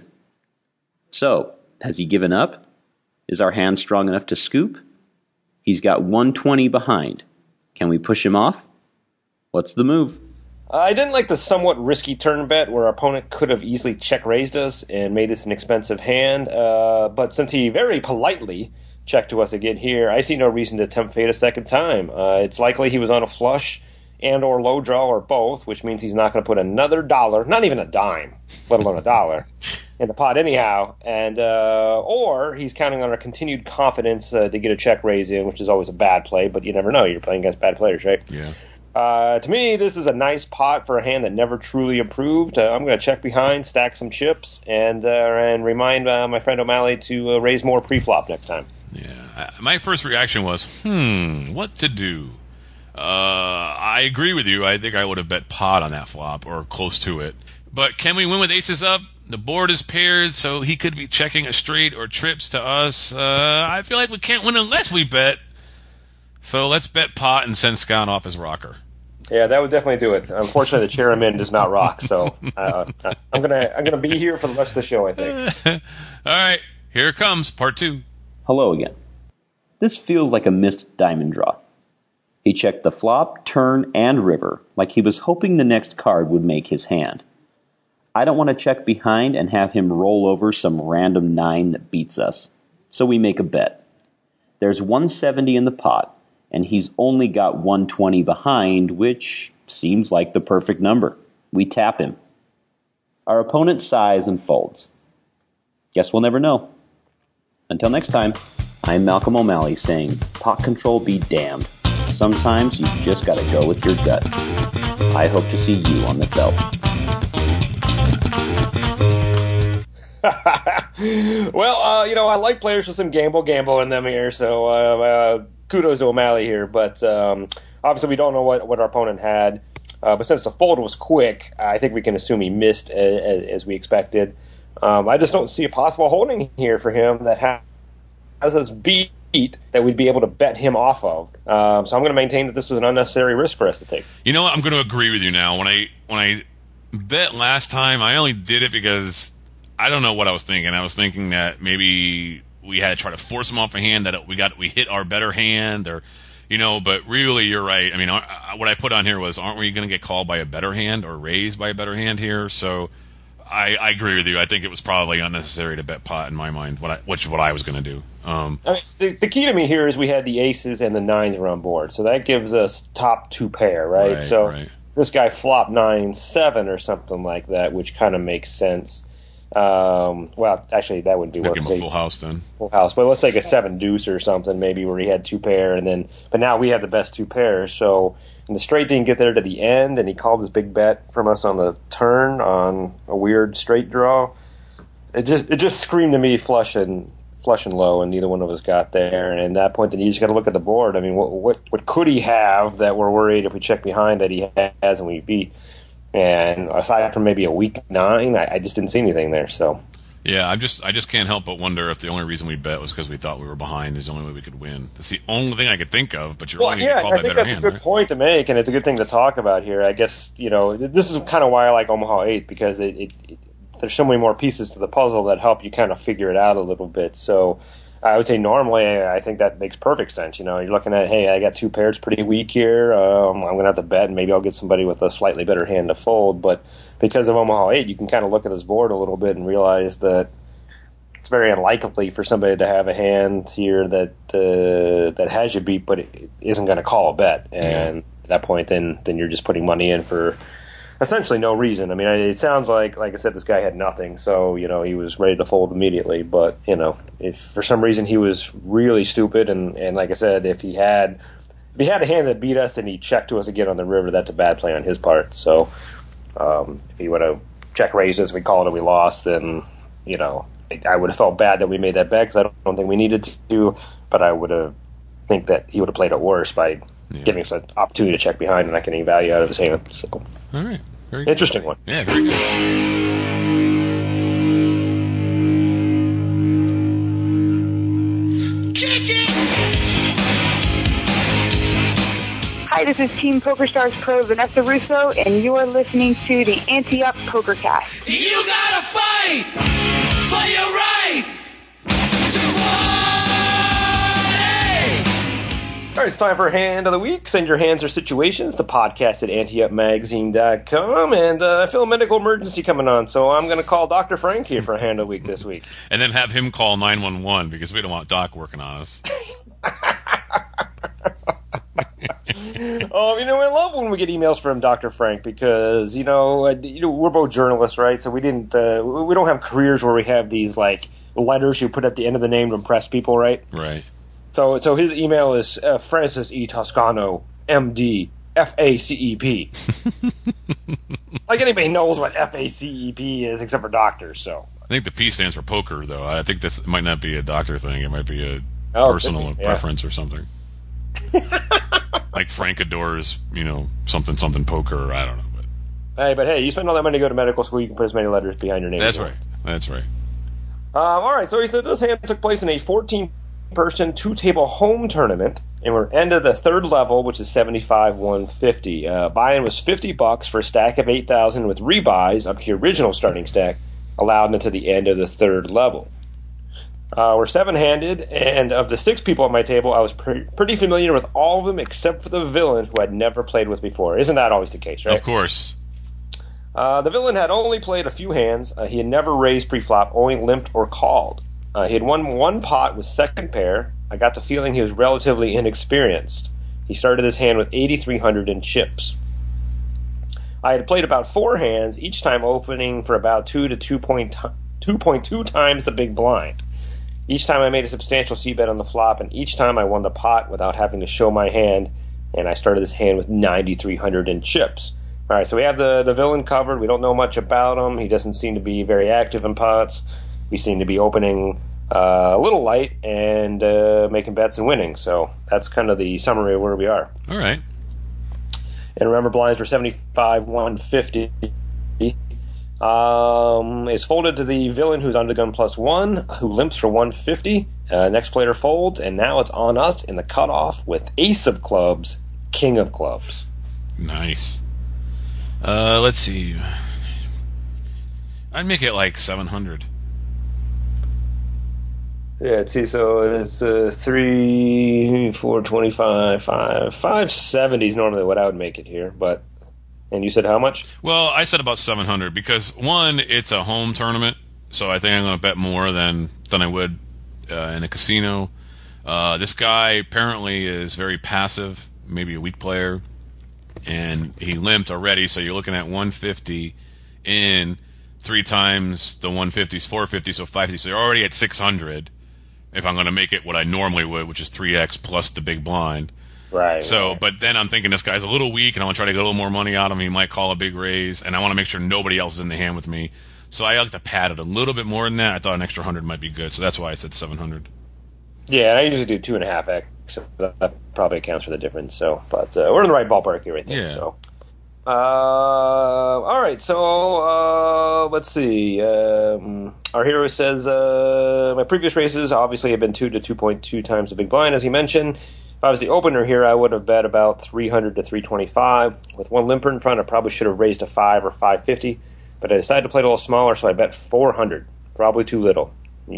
So, has he given up? Is our hand strong enough to scoop? He's got one hundred twenty behind. Can we push him off? What's the move? Uh, I didn't like the somewhat risky turn bet where our opponent could have easily check-raised us and made this an expensive hand, uh, but since he very politely checked to us again here, I see no reason to attempt fate a second time. Uh, it's likely he was on a flush and or low draw or both, which means he's not going to put another dollar, not even a dime, let alone a dollar, in the pot anyhow, and uh, or he's counting on our continued confidence uh, to get a check raise in, which is always a bad play, but you never know. You're playing against bad players, right? Yeah. Uh, to me, this is a nice pot for a hand that never truly improved. Uh, I'm going to check behind, stack some chips, and uh, and remind uh, my friend O'Malley to uh, raise more pre-flop next time. Yeah. My first reaction was, hmm, what to do? Uh, I agree with you. I think I would have bet pot on that flop, or close to it. But can we win with aces up? The board is paired, so he could be checking a straight or trips to us. Uh, I feel like we can't win unless we bet. So let's bet pot and send Scott off his rocker. Yeah, that would definitely do it. Unfortunately, the chair I'm in does not rock, so uh, I'm gonna I'm gonna be here for the rest of the show, I think. All right, here it comes, part two. Hello again. This feels like a missed diamond draw. He checked the flop, turn, and river, like he was hoping the next card would make his hand. I don't want to check behind and have him roll over some random nine that beats us, so we make a bet. There's one hundred seventy in the pot, and he's only got one hundred twenty behind, which seems like the perfect number. We tap him. Our opponent sighs and folds. Guess we'll never know. Until next time, I'm Malcolm O'Malley saying, pot control be damned. Sometimes you just gotta go with your gut. I hope to see you on the felt. Well, uh, you know, I like players with some gamble, gamble in them here, so uh, uh, kudos to O'Malley here. But um, obviously we don't know what, what our opponent had. Uh, but since the fold was quick, I think we can assume he missed as, as we expected. Um, I just don't see a possible holding here for him that has us beat that we'd be able to bet him off of. Um, so I'm going to maintain that this was an unnecessary risk for us to take. You know what? I'm going to agree with you now. When I when I bet last time, I only did it because I don't know what I was thinking. I was thinking that maybe we had to try to force him off a hand, that we got we hit our better hand, or you know. But really, you're right. I mean, what I put on here was, aren't we going to get called by a better hand or raised by a better hand here? So I, I agree with you. I think it was probably unnecessary to bet pot in my mind, what I, which is what I was going to do. Um, I mean, the, the key to me here is we had the aces and the nines were on board, so that gives us top two pair, right? Right, so right. This guy flopped nine seven or something like that, which kind of makes sense. Um, well, actually, that wouldn't be Make working. him a full house then. Full house, but let's take a seven deuce or something, maybe where he had two pair, and then but now we had the best two pairs. So and the straight didn't get there to the end, and he called his big bet from us on the turn on a weird straight draw. It just it just screamed to me flush and flush and low, and neither one of us got there. And at that point, then you just got to look at the board. I mean, what what what could he have that we're worried if we check behind that he has and we beat? And aside from maybe a weak nine, I, I just didn't see anything there. So Yeah, I just I just can't help but wonder if the only reason we bet was because we thought we were behind. Is the only way we could win. That's the only thing I could think of. But you're well, only yeah, called I by think better that's hand, a good right? point to make, and it's a good thing to talk about here. I guess you know this is kind of why I like Omaha eight because it, it, it there's so many more pieces to the puzzle that help you kind of figure it out a little bit. So I would say normally I think that makes perfect sense. You know, you're looking at, hey, I got two pairs pretty weak here. Um, I'm going to have to bet, and maybe I'll get somebody with a slightly better hand to fold. But because of Omaha eight, you can kind of look at this board a little bit and realize that it's very unlikely for somebody to have a hand here that uh, that has you beat, but it isn't going to call a bet. And yeah. At that point, then then you're just putting money in for essentially no reason. I mean, it sounds like, like I said, this guy had nothing, so, you know, he was ready to fold immediately. But, you know, if for some reason he was really stupid, and, and like I said, if he had if he had a hand that beat us and he checked to us again on the river, that's a bad play on his part. So um, if he would have check raised us, we called and we lost, then, you know, I would have felt bad that we made that bet because I don't, don't think we needed to, but I would have think that he would have played it worse by yeah. giving us an opportunity to check behind and not getting any value out of his hand. So. All right. Very Interesting good. one. Yeah, very good. Hi, this is Team PokerStars Pro Vanessa Russo, and you are listening to the Ante Up PokerCast. You gotta fight for your right to party! All right, it's time for Hand of the Week. Send your hands or situations to podcast at ante up magazine dot com. And uh, I feel a medical emergency coming on, so I'm going to call Doctor Frank here for a Hand of the Week this week. And then have him call nine one one because we don't want Doc working on us. Oh, you know, I love when we get emails from Doctor Frank because, you know, uh, you know, we're both journalists, right? So we didn't, uh, we don't have careers where we have these, like, letters you put at the end of the name to impress people, right? Right. So, so his email is uh, Francis E. Toscano, M D, F A C E P. Like anybody knows what F A C E P is except for doctors, so. I think the P stands for poker, though. I think this might not be a doctor thing. It might be a oh, personal be, yeah. preference or something. Like Frank adores, you know, something, something poker. I don't know. But Hey, but hey, you spend all that money to go to medical school, you can put as many letters behind your name. That's right. That's right. Um, all right, so he said this hand took place in a fourteen-person, two-table home tournament, and we're ended the third level, which is seventy-five one fifty. Uh, buy-in was fifty bucks for a stack of eight thousand with rebuys up to your original starting stack, allowed until the end of the third level. Uh, we're seven-handed, and of the six people at my table, I was pre- pretty familiar with all of them except for the villain, who I'd never played with before. Isn't that always the case, right? Of course. Uh, the villain had only played a few hands. Uh, he had never raised pre-flop, only limped or called. Uh, he had won one pot with second pair. I got the feeling he was relatively inexperienced. He started his hand with eighty-three hundred in chips. I had played about four hands, each time opening for about two to two point two times the big blind. Each time I made a substantial c-bet on the flop, and each time I won the pot without having to show my hand, and I started this hand with ninety-three hundred in chips. All right, so we have the, the villain covered. We don't know much about him. He doesn't seem to be very active in pots. We seem to be opening uh, a little light and uh, making bets and winning. So that's kind of the summary of where we are. All right. And remember, blinds were seventy-five one fifty. Um, it's folded to the villain who's under the gun plus one, who limps for one fifty. Uh, next player folds, and now it's on us in the cutoff with ace of clubs, king of clubs. Nice. Uh, let's see. I'd make it like seven hundred. Yeah, see, so it's uh, three, four, twenty-five, five, five seventy is normally what I would make it here, but. And you said how much? Well, I said about seven hundred because, one, it's a home tournament, so I think I'm going to bet more than, than I would uh, in a casino. Uh, this guy apparently is very passive, maybe a weak player, and he limped already, so you're looking at one fifty in three times the one fifty is four fifty, so five fifty, so you're already at six hundred if I'm going to make it what I normally would, which is three x plus the big blind. Right. So, right. But then I'm thinking this guy's a little weak, and I want to try to get a little more money out of him. He might call a big raise, and I want to make sure nobody else is in the hand with me. So I like to pad it a little bit more than that. I thought an extra hundred might be good, so that's why I said seven hundred. Yeah, and I usually do two and a half x, so that probably accounts for the difference. So, but uh, we're in the right ballpark here, I think. Yeah. So, Uh, all right, so uh, let's see. Um, our hero says, uh, my previous races obviously have been two to two point two times the big blind, as he mentioned. If I was the opener here, I would have bet about three hundred to three twenty-five. With one limper in front, I probably should have raised a five or five fifty, but I decided to play it a little smaller, so I bet four hundred. Probably too little.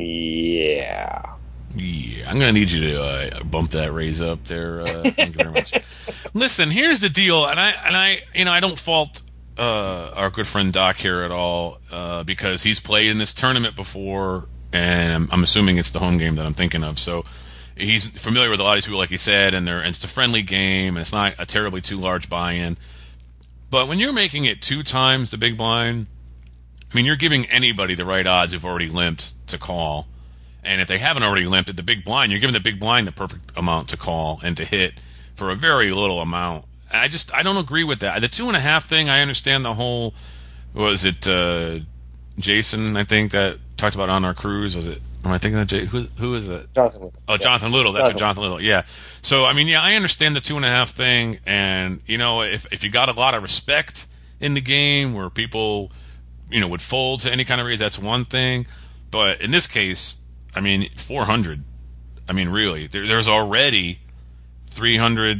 Yeah. Yeah, I'm going to need you to uh, bump that raise up there. Uh, thank you very much. Listen, here's the deal, and I and I, you know, I don't fault uh, our good friend Doc here at all uh, because he's played in this tournament before, and I'm, I'm assuming it's the home game that I'm thinking of. So he's familiar with a lot of these people, like he said, and they're and it's a friendly game, and it's not a terribly too large buy-in. But when you're making it two times the big blind, I mean, you're giving anybody the right odds who've already limped to call. And if they haven't already limped at the big blind, you're giving the big blind the perfect amount to call and to hit for a very little amount. I just, I don't agree with that. The two and a half thing, I understand the whole, was it uh, Jason, I think, that talked about on our cruise? Was it, am I thinking of Jay? Who, who is it? Jonathan Little. Oh, Jonathan Little. That's Jonathan. Jonathan Little. Yeah. So, I mean, yeah, I understand the two and a half thing. And, you know, if if you got a lot of respect in the game where people, you know, would fold to any kind of raise, that's one thing. But in this case, I mean, four hundred. I mean, really, there, there's already three hundred,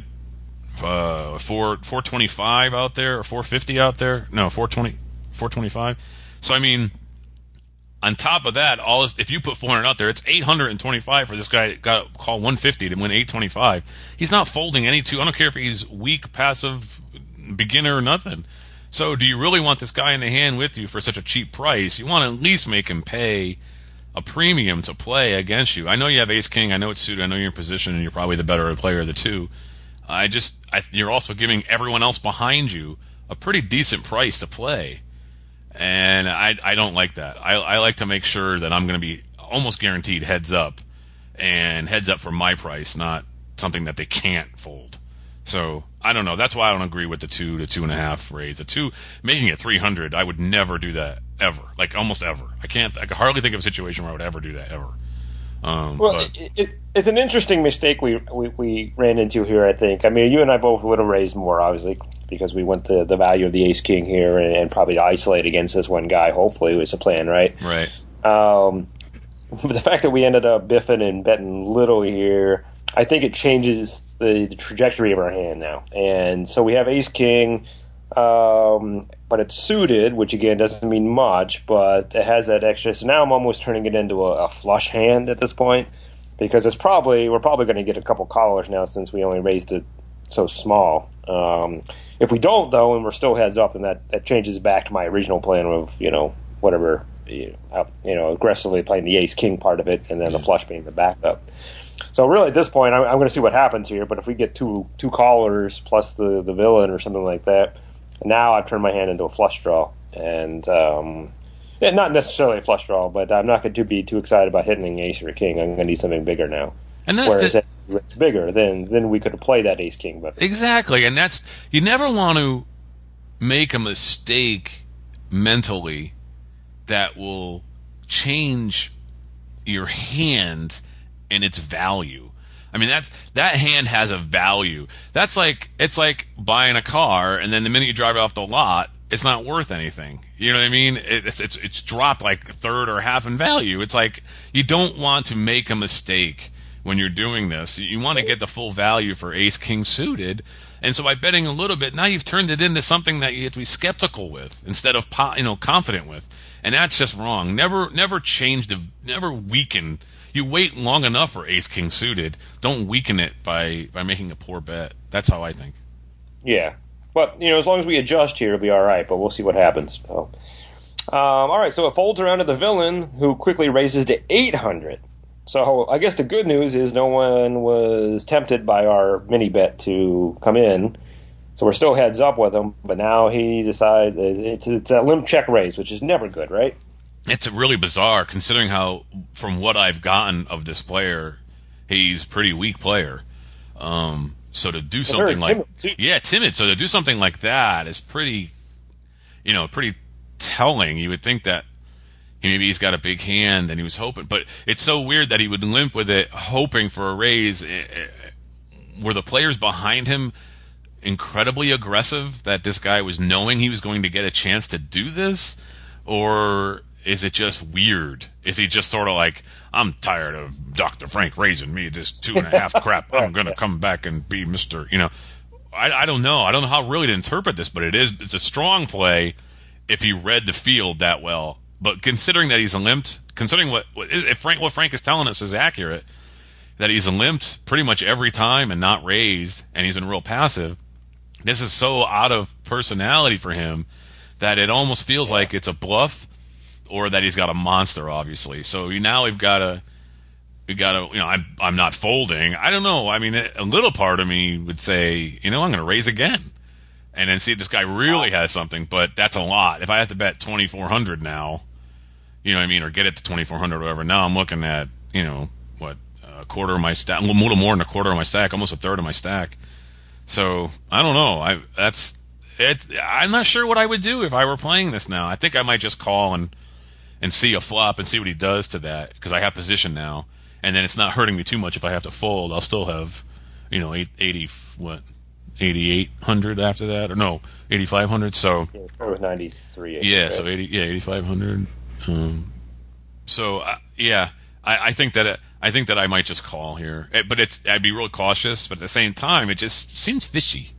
uh, four, four twenty-five out there, or four fifty out there. No, four twenty, four twenty-five. So, I mean, on top of that, all this, if you put four hundred out there, it's eight hundred twenty-five for this guy got to call one fifty to win eight twenty-five. He's not folding any two. I don't care if he's weak, passive, beginner, or nothing. So, do you really want this guy in the hand with you for such a cheap price? You want to at least make him pay a premium to play against you. I know you have ace king. I know it's suited. I know you're in position, and you're probably the better player of the two. I just, I, you're also giving everyone else behind you a pretty decent price to play, and I, I don't like that. I, I like to make sure that I'm going to be almost guaranteed heads up, and heads up for my price, not something that they can't fold. So I don't know. That's why I don't agree with the two to two and a half raise. The two making it three hundred, I would never do that ever. Like almost ever. I can't. I can hardly think of a situation where I would ever do that ever. Um, well, but, it, it, it's an interesting mistake we, we we ran into here. I think. I mean, you and I both would have raised more, obviously, because we went to the value of the ace king here and, and probably isolate against this one guy. Hopefully, was the plan, right? Right. Um, but the fact that we ended up biffing and betting little here, I think it changes the, the trajectory of our hand now. And so we have ace king, um, but it's suited, which again doesn't mean much, but it has that extra. So now I'm almost turning it into a, a flush hand at this point, because it's probably we're probably going to get a couple callers now since we only raised it so small. Um, if we don't though, and we're still heads up, then that, that changes back to my original plan of you know whatever you know, you know aggressively playing the ace king part of it, and then the flush being the backup. So really, at this point, I'm, I'm going to see what happens here. But if we get two two callers plus the, the villain or something like that, now I've turned my hand into a flush draw, and um, yeah, not necessarily a flush draw, but I'm not going to be too excited about hitting an ace or a king. I'm going to need something bigger now. And that's Whereas the, if it's bigger, then then we could have played that ace king. But exactly, and that's you never want to make a mistake mentally that will change your hand and its value. I mean, that's that hand has a value. That's like it's like buying a car, and then the minute you drive it off the lot, it's not worth anything. You know what I mean? It's it's it's dropped like a third or half in value. It's like you don't want to make a mistake when you're doing this. You want to get the full value for ace king suited. And so by betting a little bit, now you've turned it into something that you have to be skeptical with instead of you know confident with, and that's just wrong. Never never change the never weaken. You wait long enough for ace king suited. Don't weaken it by, by making a poor bet. That's how I think. Yeah, but you know, as long as we adjust here, it'll be all right. But we'll see what happens. So, um, all right, so it folds around to the villain, who quickly raises to eight hundred. So I guess the good news is no one was tempted by our mini bet to come in. So we're still heads up with him, but now he decides it's, it's a limp check raise, which is never good, right? It's really bizarre considering how, from what I've gotten of this player, he's a pretty weak player. Um, so to do something like too. yeah, timid. So to do something like that is pretty, you know, pretty telling. You would think that maybe he's got a big hand and he was hoping, but it's so weird that he would limp with it, hoping for a raise. Were the players behind him, incredibly aggressive that this guy was knowing he was going to get a chance to do this? Or is it just weird? Is he just sort of like, I'm tired of Doctor Frank raising me this two and a half crap. I'm going to come back and be Mister You know, I, I don't know. I don't know how really to interpret this, but it is, it's a strong play if he read the field that well. But considering that he's limped, considering what, what if Frank, what Frank is telling us is accurate, that he's limped pretty much every time and not raised, and he's been real passive, this is so out of personality for him that it almost feels like it's a bluff, or that he's got a monster, obviously. So now we've got to, we got to, you know, I'm I'm not folding. I don't know. I mean, a little part of me would say, you know, I'm going to raise again, and then see if this guy really has something. But that's a lot. If I have to bet twenty-four hundred now, you know what I mean, or get it to twenty-four hundred or whatever. Now I'm looking at, you know, what, a quarter of my stack, a little more than a quarter of my stack, almost a third of my stack. So I don't know. I that's it's. I'm not sure what I would do if I were playing this now. I think I might just call and and see a flop and see what he does to that, because I have position now, and then it's not hurting me too much if I have to fold. I'll still have, you know, eighty what, eighty-eight hundred after that, or no, eighty-five hundred. So yeah, with ninety-three. Yeah, right? So eighty, yeah, eighty-five hundred. Um, so uh, yeah, I, I think that it, I think that I might just call here, but it's I'd be real cautious. But at the same time, it just seems fishy.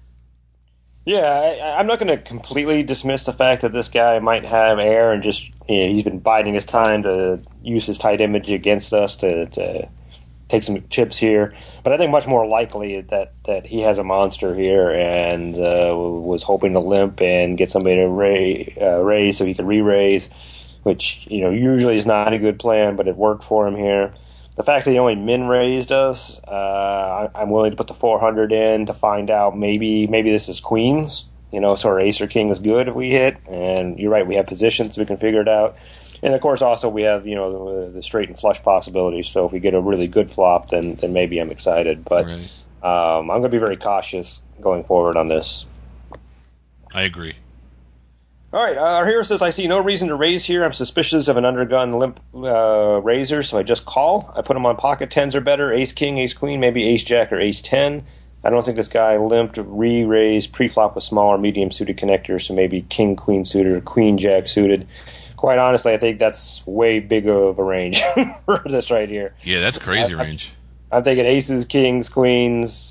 Yeah, I, I'm not going to completely dismiss the fact that this guy might have air and just, you know, he's been biding his time to use his tight image against us to, to take some chips here. But I think much more likely that, that he has a monster here and uh, was hoping to limp and get somebody to raise, uh, raise so he could re-raise, which, you know, usually is not a good plan, but it worked for him here. The fact that he only min-raised us, uh, I'm willing to put the four hundred in to find out maybe maybe this is queens, you know, so our ace or king is good if we hit. And you're right, we have positions, so we can figure it out. And, of course, also we have, you know, the, the straight and flush possibilities. So if we get a really good flop, then, then maybe I'm excited. But right. um, I'm going to be very cautious going forward on this. I agree. All right, uh, our hero says, I see no reason to raise here. I'm suspicious of an undergun limp uh, raiser, so I just call. I put him on pocket tens or better, ace king, ace queen, maybe ace jack or ace ten. I don't think this guy limped, re-raised, pre-flop with small or medium suited connectors, so maybe king, queen suited or queen jack suited. Quite honestly, I think that's way big of a range for this right here. Yeah, that's crazy I, range. I'm thinking aces, kings, queens,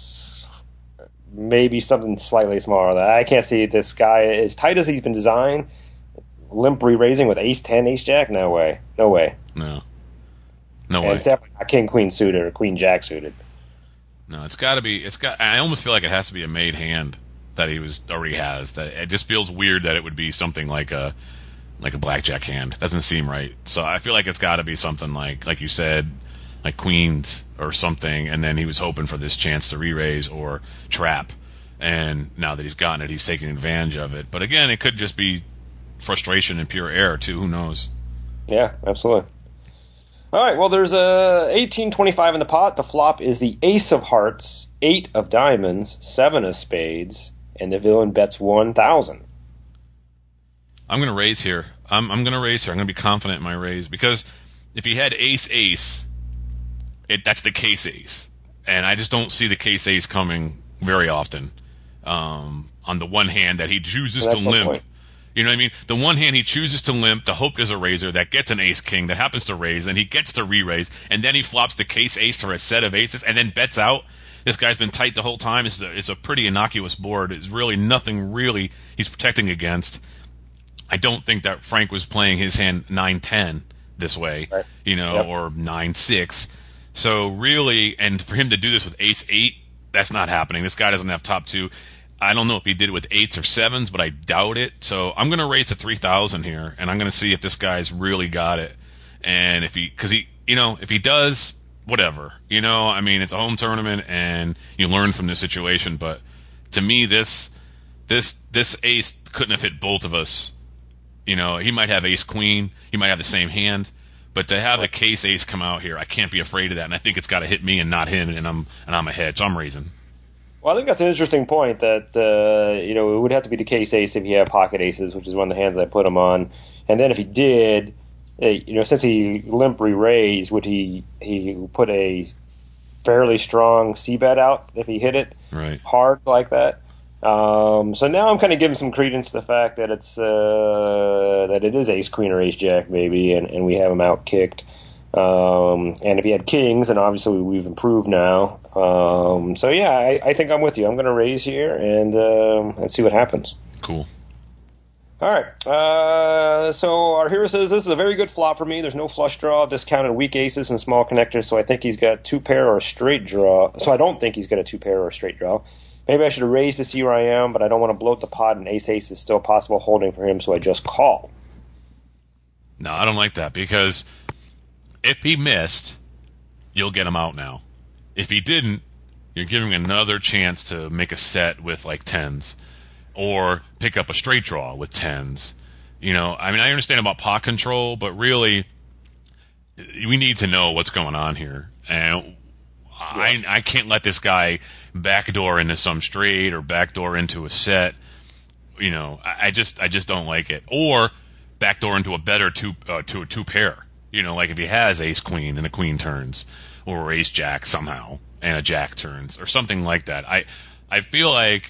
maybe something slightly smaller than that. I can't see this guy as tight as he's been designed. Limp re-raising with ace ten, ace jack? No way. No way. No. No and way. It's definitely not king, queen suited or queen jack suited. No, it's got to be. It's got. I almost feel like it has to be a made hand that he was already has. That it just feels weird that it would be something like a like a blackjack hand. Doesn't seem right. So I feel like it's got to be something like like you said, like queens or something, and then he was hoping for this chance to re-raise or trap, and now that he's gotten it, he's taking advantage of it. But again, it could just be frustration and pure error too. Who knows? Yeah, absolutely. All right, well, there's a eighteen twenty-five in the pot. The flop is the ace of hearts, eight of diamonds, seven of spades, and the villain bets one thousand. I'm going to raise here. I'm, I'm going to raise here. I'm going to be confident in my raise, because if he had ace ace, it that's the case ace, and I just don't see the case ace coming very often. Um, on the one hand, that he chooses to limp. Point. You know what I mean? The one hand he chooses to limp, to hope there's a raiser that gets an ace king that happens to raise, and he gets to re-raise, and then he flops the case ace or a set of aces, and then bets out. This guy's been tight the whole time. It's a, it's a pretty innocuous board. It's really nothing really he's protecting against. I don't think that Frank was playing his hand nine ten this way, right. you know, yep. or nine six. So really, and for him to do this with ace eight, that's not happening. This guy doesn't have top two. I don't know if he did it with eights or sevens, but I doubt it. So I'm going to raise to three thousand here, and I'm going to see if this guy's really got it. And if he, because he, you know, if he does, whatever. You know, I mean, it's a home tournament, and you learn from this situation. But to me, this, this, this ace couldn't have hit both of us. You know, he might have ace queen, he might have the same hand, but to have the case ace come out here, I can't be afraid of that. And I think it's got to hit me and not him, and I'm and I'm ahead. So I'm raising. Well, I think that's an interesting point that, uh, you know, it would have to be the case ace if he had pocket aces, which is one of the hands that I put him on. And then if he did, uh, you know, since he limp re-raised, would he, he put a fairly strong C-bet out if he hit it right. hard like that? Um, so now I'm kind of giving some credence to the fact that it's uh, that it is ace queen or ace jack maybe, and, and we have him out kicked. Um, and if he had kings, then obviously we've improved now. Um, so yeah, I, I think I'm with you. I'm going to raise here and um, and see what happens. Cool. All right. Uh, so our hero says this is a very good flop for me. There's no flush draw, discounted weak aces and small connectors. So I think he's got two pair or a straight draw. So I don't think he's got a two pair or a straight draw. Maybe I should have raised to see where I am, but I don't want to bloat the pot, and ace-ace is still possible holding for him, so I just call. No, I don't like that, because if he missed, you'll get him out now. If he didn't, you're giving him another chance to make a set with, like, tens, or pick up a straight draw with tens. You know, I mean, I understand about pot control, but really, we need to know what's going on here. And I, I can't let this guy backdoor into some straight or backdoor into a set. You know, I, I just I just don't like it. Or backdoor into a better two uh, to a two pair. You know, like if he has ace queen and a queen turns, or ace jack somehow and a jack turns, or something like that. I I feel like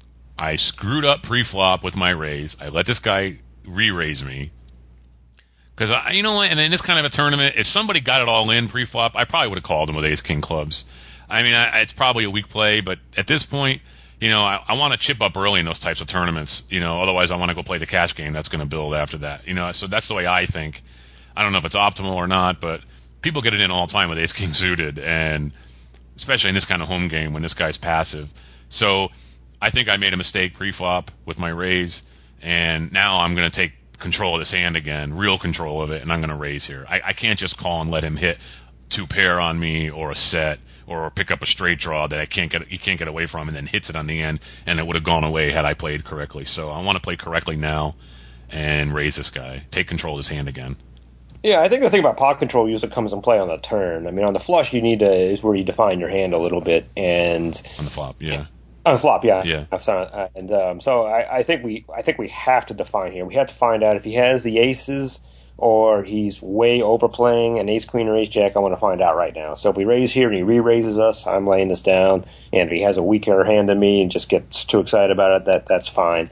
I screwed up pre-flop with my raise. I let this guy re-raise me. Because, you know what, and in this kind of a tournament, if somebody got it all in pre-flop, I probably would have called him with ace-king clubs. I mean, I, it's probably a weak play, but at this point, you know, I, I want to chip up early in those types of tournaments. You know, otherwise I want to go play the cash game that's going to build after that. You know, so that's the way I think. I don't know if it's optimal or not, but people get it in all the time with ace-king suited, and especially in this kind of home game when this guy's passive. So I think I made a mistake pre-flop with my raise, and now I'm going to take control of this hand again, real control of it, and I'm going to raise here. I, I can't just call and let him hit two pair on me or a set or pick up a straight draw that I can't get he can't get away from, and then hits it on the end, and it would have gone away had I played correctly. So I want to play correctly now and raise this guy, take control of his hand again. Yeah, I think the thing about pot control usually comes in play on the turn. I mean, on the flush, you need to is where you define your hand a little bit, and on the flop, yeah. On the flop, yeah, yeah. Uh, and um, so I, I think we, I think we have to define here. We have to find out if he has the aces or he's way overplaying an ace queen or ace jack. I want to find out right now. So if we raise here and he re-raises us, I'm laying this down. And if he has a weaker hand than me and just gets too excited about it, that that's fine.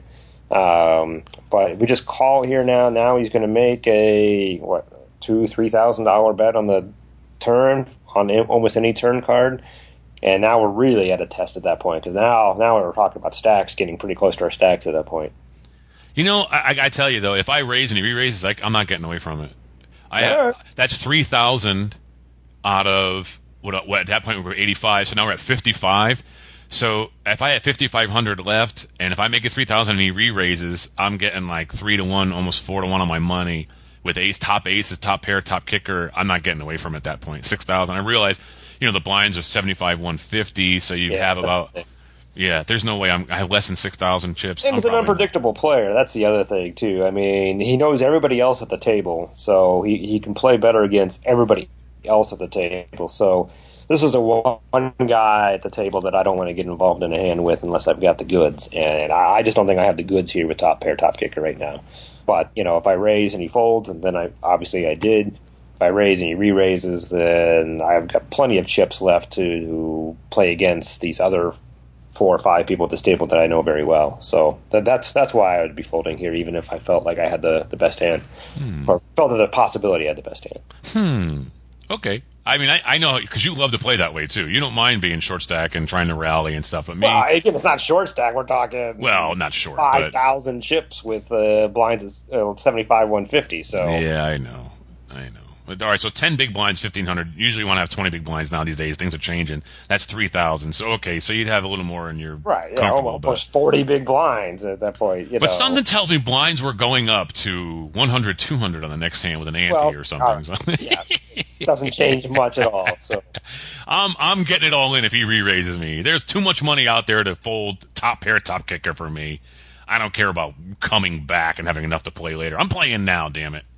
Um, but if we just call here now, now he's going to make a what two, three thousand dollar bet on the turn on almost any turn card. And now we're really at a test at that point, because now, now we're talking about stacks, getting pretty close to our stacks at that point. You know, I, I tell you though, if I raise and he re-raises, like, I'm not getting away from it. I yeah. That's three thousand out of what, what? At that point we were eighty-five, so now we're at fifty-five. So if I have fifty-five hundred left, and if I make it three thousand and he re-raises, I'm getting like three to one, almost four to one on my money with ace, top aces, top pair, top kicker. I'm not getting away from it at that point. Six thousand. I realize, you know, the blinds are seventy-five, one fifty, so you yeah, have about, yeah, there's no way I'm, I have less than six thousand chips. And he's an unpredictable not. player. That's the other thing, too. I mean, he knows everybody else at the table, so he, he can play better against everybody else at the table. So this is the one guy at the table that I don't want to get involved in a hand with unless I've got the goods. And I just don't think I have the goods here with top pair, top kicker right now. But, you know, if I raise and he folds, and then I obviously I did, if I raise and he re-raises, then I've got plenty of chips left to play against these other four or five people at this table that I know very well. So that, that's that's why I would be folding here, even if I felt like I had the, the best hand, hmm. or felt that the possibility I had the best hand. Hmm. Okay. I mean, I, I know, because you love to play that way, too. You don't mind being short stack and trying to rally and stuff. But me, well, again, it's not short stack. We're talking well, not short, five thousand chips with uh, blinds at uh, seventy-five, one fifty. So yeah, I know, I know. But, all right, so ten big blinds, fifteen hundred. Usually, you want to have twenty big blinds now these days. Things are changing. That's three thousand. So okay, so you'd have a little more in your right. Yeah, comfortable, almost forty big blinds at that point. You but know. Something tells me blinds were going up to one hundred, two hundred on the next hand with an ante well, or something. Uh, yeah. Doesn't change much at all. So I'm I'm getting it all in if he re-raises me. There's too much money out there to fold top pair, top kicker for me. I don't care about coming back and having enough to play later. I'm playing now, damn it.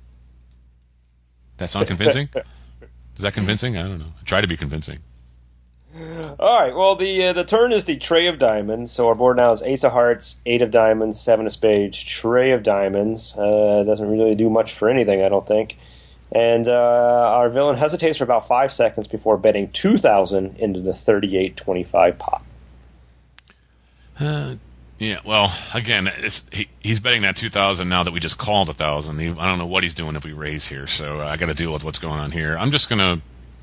That sound convincing? Is that convincing? I don't know. I try to be convincing. All right. Well, the uh, the turn is the tray of diamonds. So our board now is ace of hearts, eight of diamonds, seven of spades, tray of diamonds. Uh, doesn't really do much for anything, I don't think. And uh, our villain hesitates for about five seconds before betting two thousand into the thirty-eight twenty-five pot. Uh, Yeah, well, again, it's, he, he's betting that two thousand now that we just called one thousand. He, I don't know what he's doing if we raise here, so I got to deal with what's going on here. I'm just going to...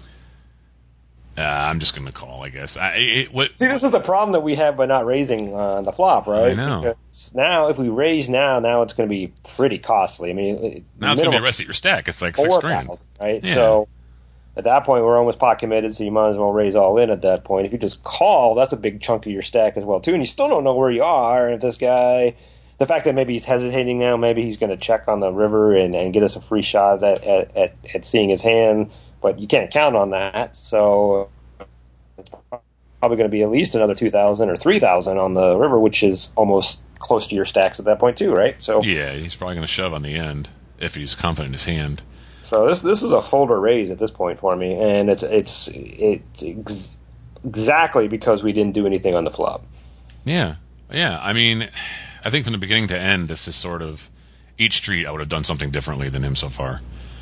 Uh, I'm just going to call, I guess. I, it, what, See, this is the problem that we have by not raising uh, the flop, right? I know. Because now, if we raise now, now it's going to be pretty costly. I mean, now it's going to be the rest of your stack. It's like six grand. Right? Yeah. So at that point, we're almost pot committed, so you might as well raise all in at that point. If you just call, that's a big chunk of your stack as well, too. And you still don't know where you are. And if this guy... The fact that maybe he's hesitating now, maybe he's going to check on the river and, and get us a free shot at, at, at, at seeing his hand, but you can't count on that. So it's probably going to be at least another two thousand or three thousand on the river, which is almost close to your stacks at that point too, right? So yeah, he's probably going to shove on the end if he's confident in his hand. So this this is a folder raise at this point for me, and it's it's it's ex- exactly because we didn't do anything on the flop. Yeah, yeah. I mean, I think from the beginning to end, this is sort of each street I would have done something differently than him so far.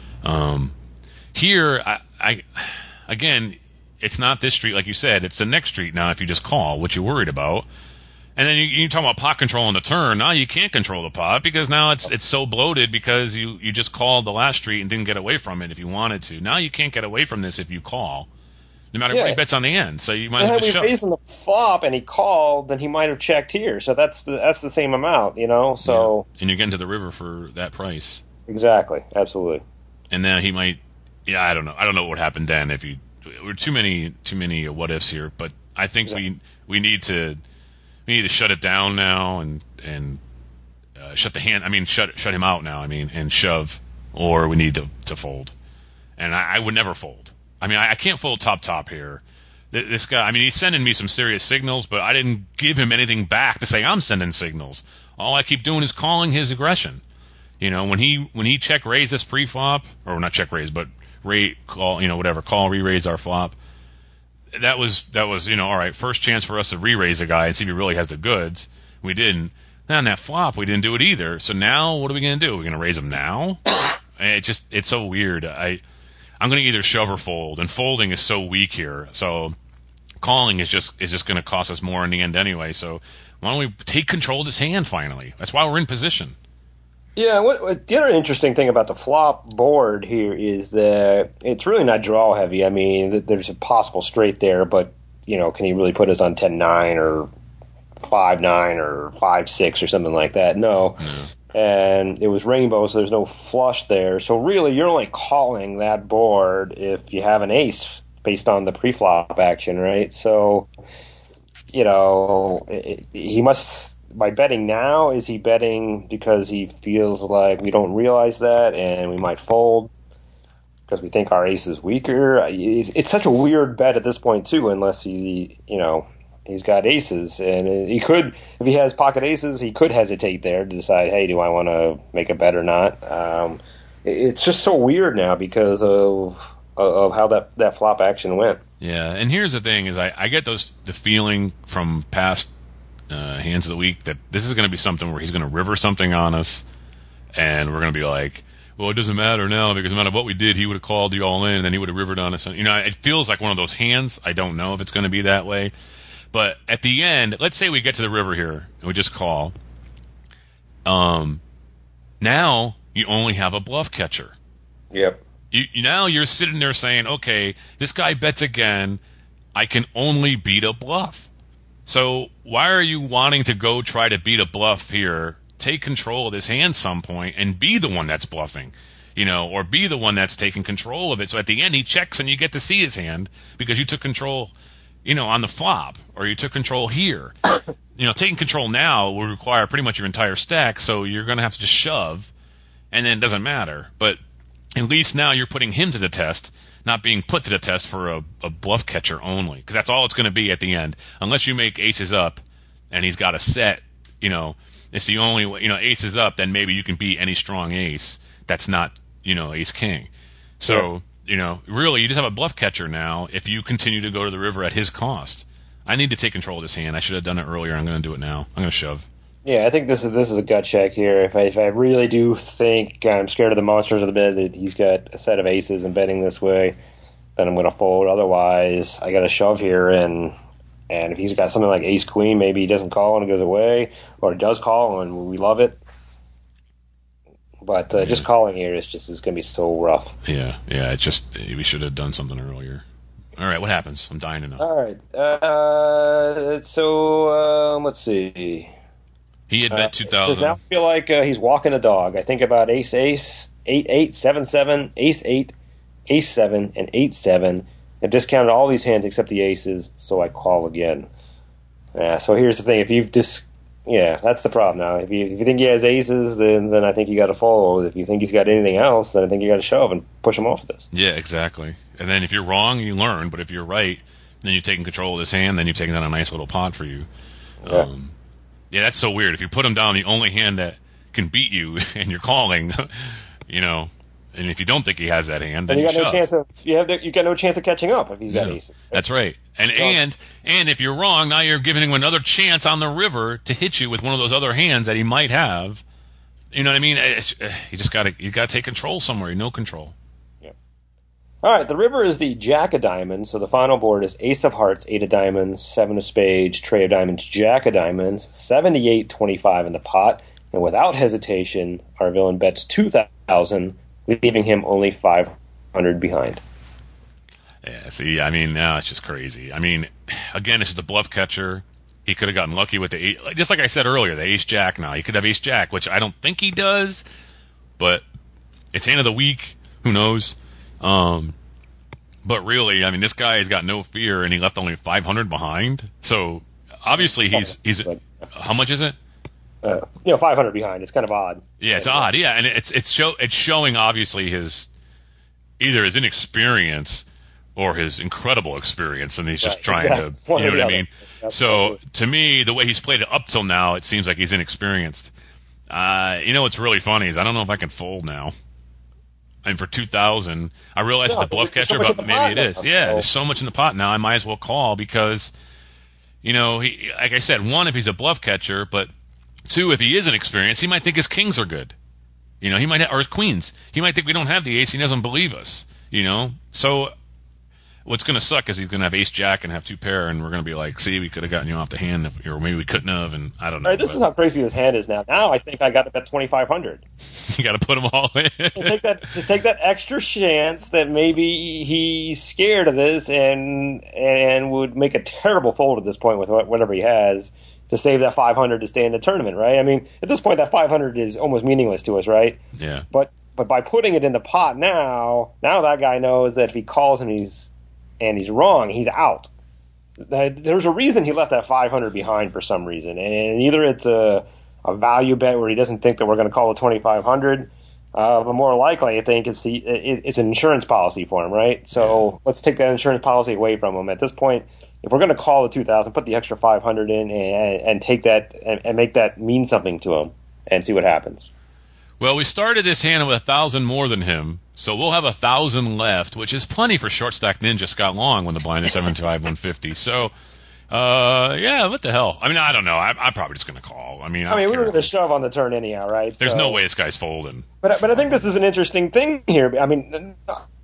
Um, here, I, I again, it's not this street like you said. It's the next street now. If you just call, what you're worried about, and then you, you talk about pot control on the turn. Now you can't control the pot because now it's it's so bloated because you you just called the last street and didn't get away from it if you wanted to. Now you can't get away from this if you call. No matter Yeah. what he bets on the end, so you might And as had well we shove. raised on the flop and he called, then he might have checked here. So that's the that's the same amount, you know. So Yeah. And you're getting to the river for that price. exactly, absolutely. And then he might, yeah, I don't know. I don't know what would happen then if you. We're too many, too many what ifs here. But I think we we need to we need to shut it down now and and uh, shut the hand. I mean, shut shut him out now. I mean, and shove, or we need to to fold. And I, I would never fold. I mean, I, I can't fold top top here. Th- This guy, I mean, he's sending me some serious signals, but I didn't give him anything back to say I'm sending signals. All I keep doing is calling his aggression. You know, when he when he check raise this pre-flop, or not check raise, but rate call, you know, whatever, call re-raise our flop. That was that was you know, all right. First chance for us to re-raise a guy and see if he really has the goods. We didn't. Then on that flop, we didn't do it either. So now, what are we going to do? Are we going to raise him now? It just it's so weird. I I'm going to either shove or fold, and folding is so weak here. So calling is just is just going to cost us more in the end anyway. So why don't we take control of this hand finally? That's why we're in position. Yeah, what, what, the other interesting thing about the flop board here is that it's really not draw heavy. I mean, th- there's a possible straight there, but, you know, can he really put us on ten nine or five nine or five six or something like that? No. No. And it was rainbow, so there's no flush there. So really, you're only calling that board if you have an ace based on the pre-flop action, right? So, you know, it, he must... By betting now, is he betting because he feels like we don't realize that and we might fold because we think our ace is weaker? It's, it's such a weird bet at this point, too, unless he, you know, he's got aces. And he could, if he has pocket aces, he could hesitate there to decide, hey, do I want to make a bet or not? Um, it's just so weird now because of of how that, that flop action went. Yeah, and here's the thing: is I, I get those the feeling from past uh, hands of the week that this is going to be something where he's going to river something on us, and we're going to be like, well, it doesn't matter now because no matter what we did, he would have called you all in, and then he would have rivered on us. You know, it feels like one of those hands. I don't know if it's going to be that way, but at the end, let's say we get to the river here and we just call. Um, now you only have a bluff catcher. Yep. You, you now you're sitting there saying, okay, this guy bets again. I can only beat a bluff. So why are you wanting to go try to beat a bluff here? Take control of this hand some point and be the one that's bluffing, you know, or be the one that's taking control of it. So at the end he checks and you get to see his hand because you took control, you know, on the flop, or you took control here. You know, taking control now will require pretty much your entire stack. So you're going to have to just shove, and then it doesn't matter. But at least now you're putting him to the test, not being put to the test for a, a bluff catcher only, because that's all it's going to be at the end. Unless you make aces up and he's got a set, you know, it's the only way, you know, aces up, then maybe you can beat any strong ace that's not, you know, ace king. So, you know, really, you just have a bluff catcher now if you continue to go to the river at his cost. I need to take control of this hand. I should have done it earlier. I'm going to do it now. I'm going to shove. Yeah, I think this is this is a gut check here. If I if I really do think I'm scared of the monsters of the bed that he's got a set of aces and betting this way, then I'm going to fold. Otherwise, I got to shove here, and And if he's got something like ace queen, maybe he doesn't call and it goes away, or does call and we love it. But uh, yeah. just calling here is just is going to be so rough. Yeah, yeah. It just we should have done something earlier. All right, what happens? I'm dying to know. All right, uh, so um, let's see. He had bet two thousand. Uh, does now feel like uh, he's walking the dog. I think about ace ace, eight eight, seven seven, ace eight, ace seven, and eight seven. I've discounted all these hands except the aces, so I call again. Yeah. So here's the thing: if you've just Yeah, that's the problem now. If you if you think he has aces, then then I think you got to fold. If you think he's got anything else, then I think you got to shove and push him off this. Yeah, exactly. And then if you're wrong, you learn. But if you're right, then you've taken control of this hand. Then you've taken down a nice little pot for you. Yeah, um, yeah that's so weird. If you put him down, the only hand that can beat you, and you're calling, you know. And if you don't think he has that hand, then and you got you no shove. chance of you have you got no chance of catching up if he's got Yeah, aces. that's right. And and and if you're wrong, now you're giving him another chance on the river to hit you with one of those other hands that he might have. You know what I mean? It's, you just got to you got to take control somewhere. No control. Yeah. All right. The river is the jack of diamonds. So the final board is ace of hearts, eight of diamonds, seven of spades, trey of diamonds, jack of diamonds, seventy-eight twenty-five in the pot, and without hesitation, our villain bets two thousand. Leaving him only five hundred behind. Yeah, see, I mean, now it's just crazy. I mean, again, it's just a bluff catcher. He could have gotten lucky with the eight, just like I said earlier, the ace jack now. He could have ace jack, which I don't think he does, but it's hand of the week. Who knows? Um, but really, I mean, this guy has got no fear, and he left only five hundred behind. So obviously, he's he's. How much is it? Uh, you know, five hundred behind. It's kind of odd. Yeah, it's odd. Yeah, and it's it's show it's showing obviously his either his inexperience or his incredible experience, and he's just right, trying exactly. to, you know what I mean. That's so to me, the way he's played it up till now, it seems like he's inexperienced. Uh, you know what's really funny is I don't know if I can fold now. And for two thousand, I realize No, it's a bluff there's so catcher, much but in the maybe pot it now, is. Yeah, so- there's so much in the pot now. I might as well call because, you know, he like I said, one if he's a bluff catcher, but. Two, if he is inexperienced, he might think his kings are good. You know, he might, ha- or his queens. He might think we don't have the ace. He doesn't believe us. You know, so what's going to suck is he's going to have ace jack and have two pair, and we're going to be like, see, we could have gotten you off the hand, if, or maybe we couldn't have, and I don't know. All right, this but is how crazy his hand is now. Now I think I got to bet twenty-five hundred. you got to put them all in. to take that to take that extra chance that maybe he's scared of this and and would make a terrible fold at this point with whatever he has. To save that five hundred to stay in the tournament, right? I mean, at this point, that five hundred is almost meaningless to us, right? Yeah. But but by putting it in the pot now, now that guy knows that if he calls and he's and he's wrong, he's out. There's a reason he left that five hundred behind for some reason, and either it's a a value bet where he doesn't think that we're going to call it twenty-five hundred, uh, but more likely, I think it's the it, it's an insurance policy for him, right? So yeah. Let's take that insurance policy away from him at this point. If we're going to call the two thousand, put the extra five hundred in and, and take that and, and make that mean something to him and see what happens. Well, we started this hand with a thousand more than him, so we'll have a thousand left, which is plenty for short stack ninja Scott Long when the blind is seventy-five one fifty. So, uh, yeah, what the hell? I mean, I don't know. I, I'm probably just going to call. I mean, I, I mean, we care. were going to shove on the turn anyhow, right? There's so, no way this guy's folding. But but I think this is an interesting thing here. I mean.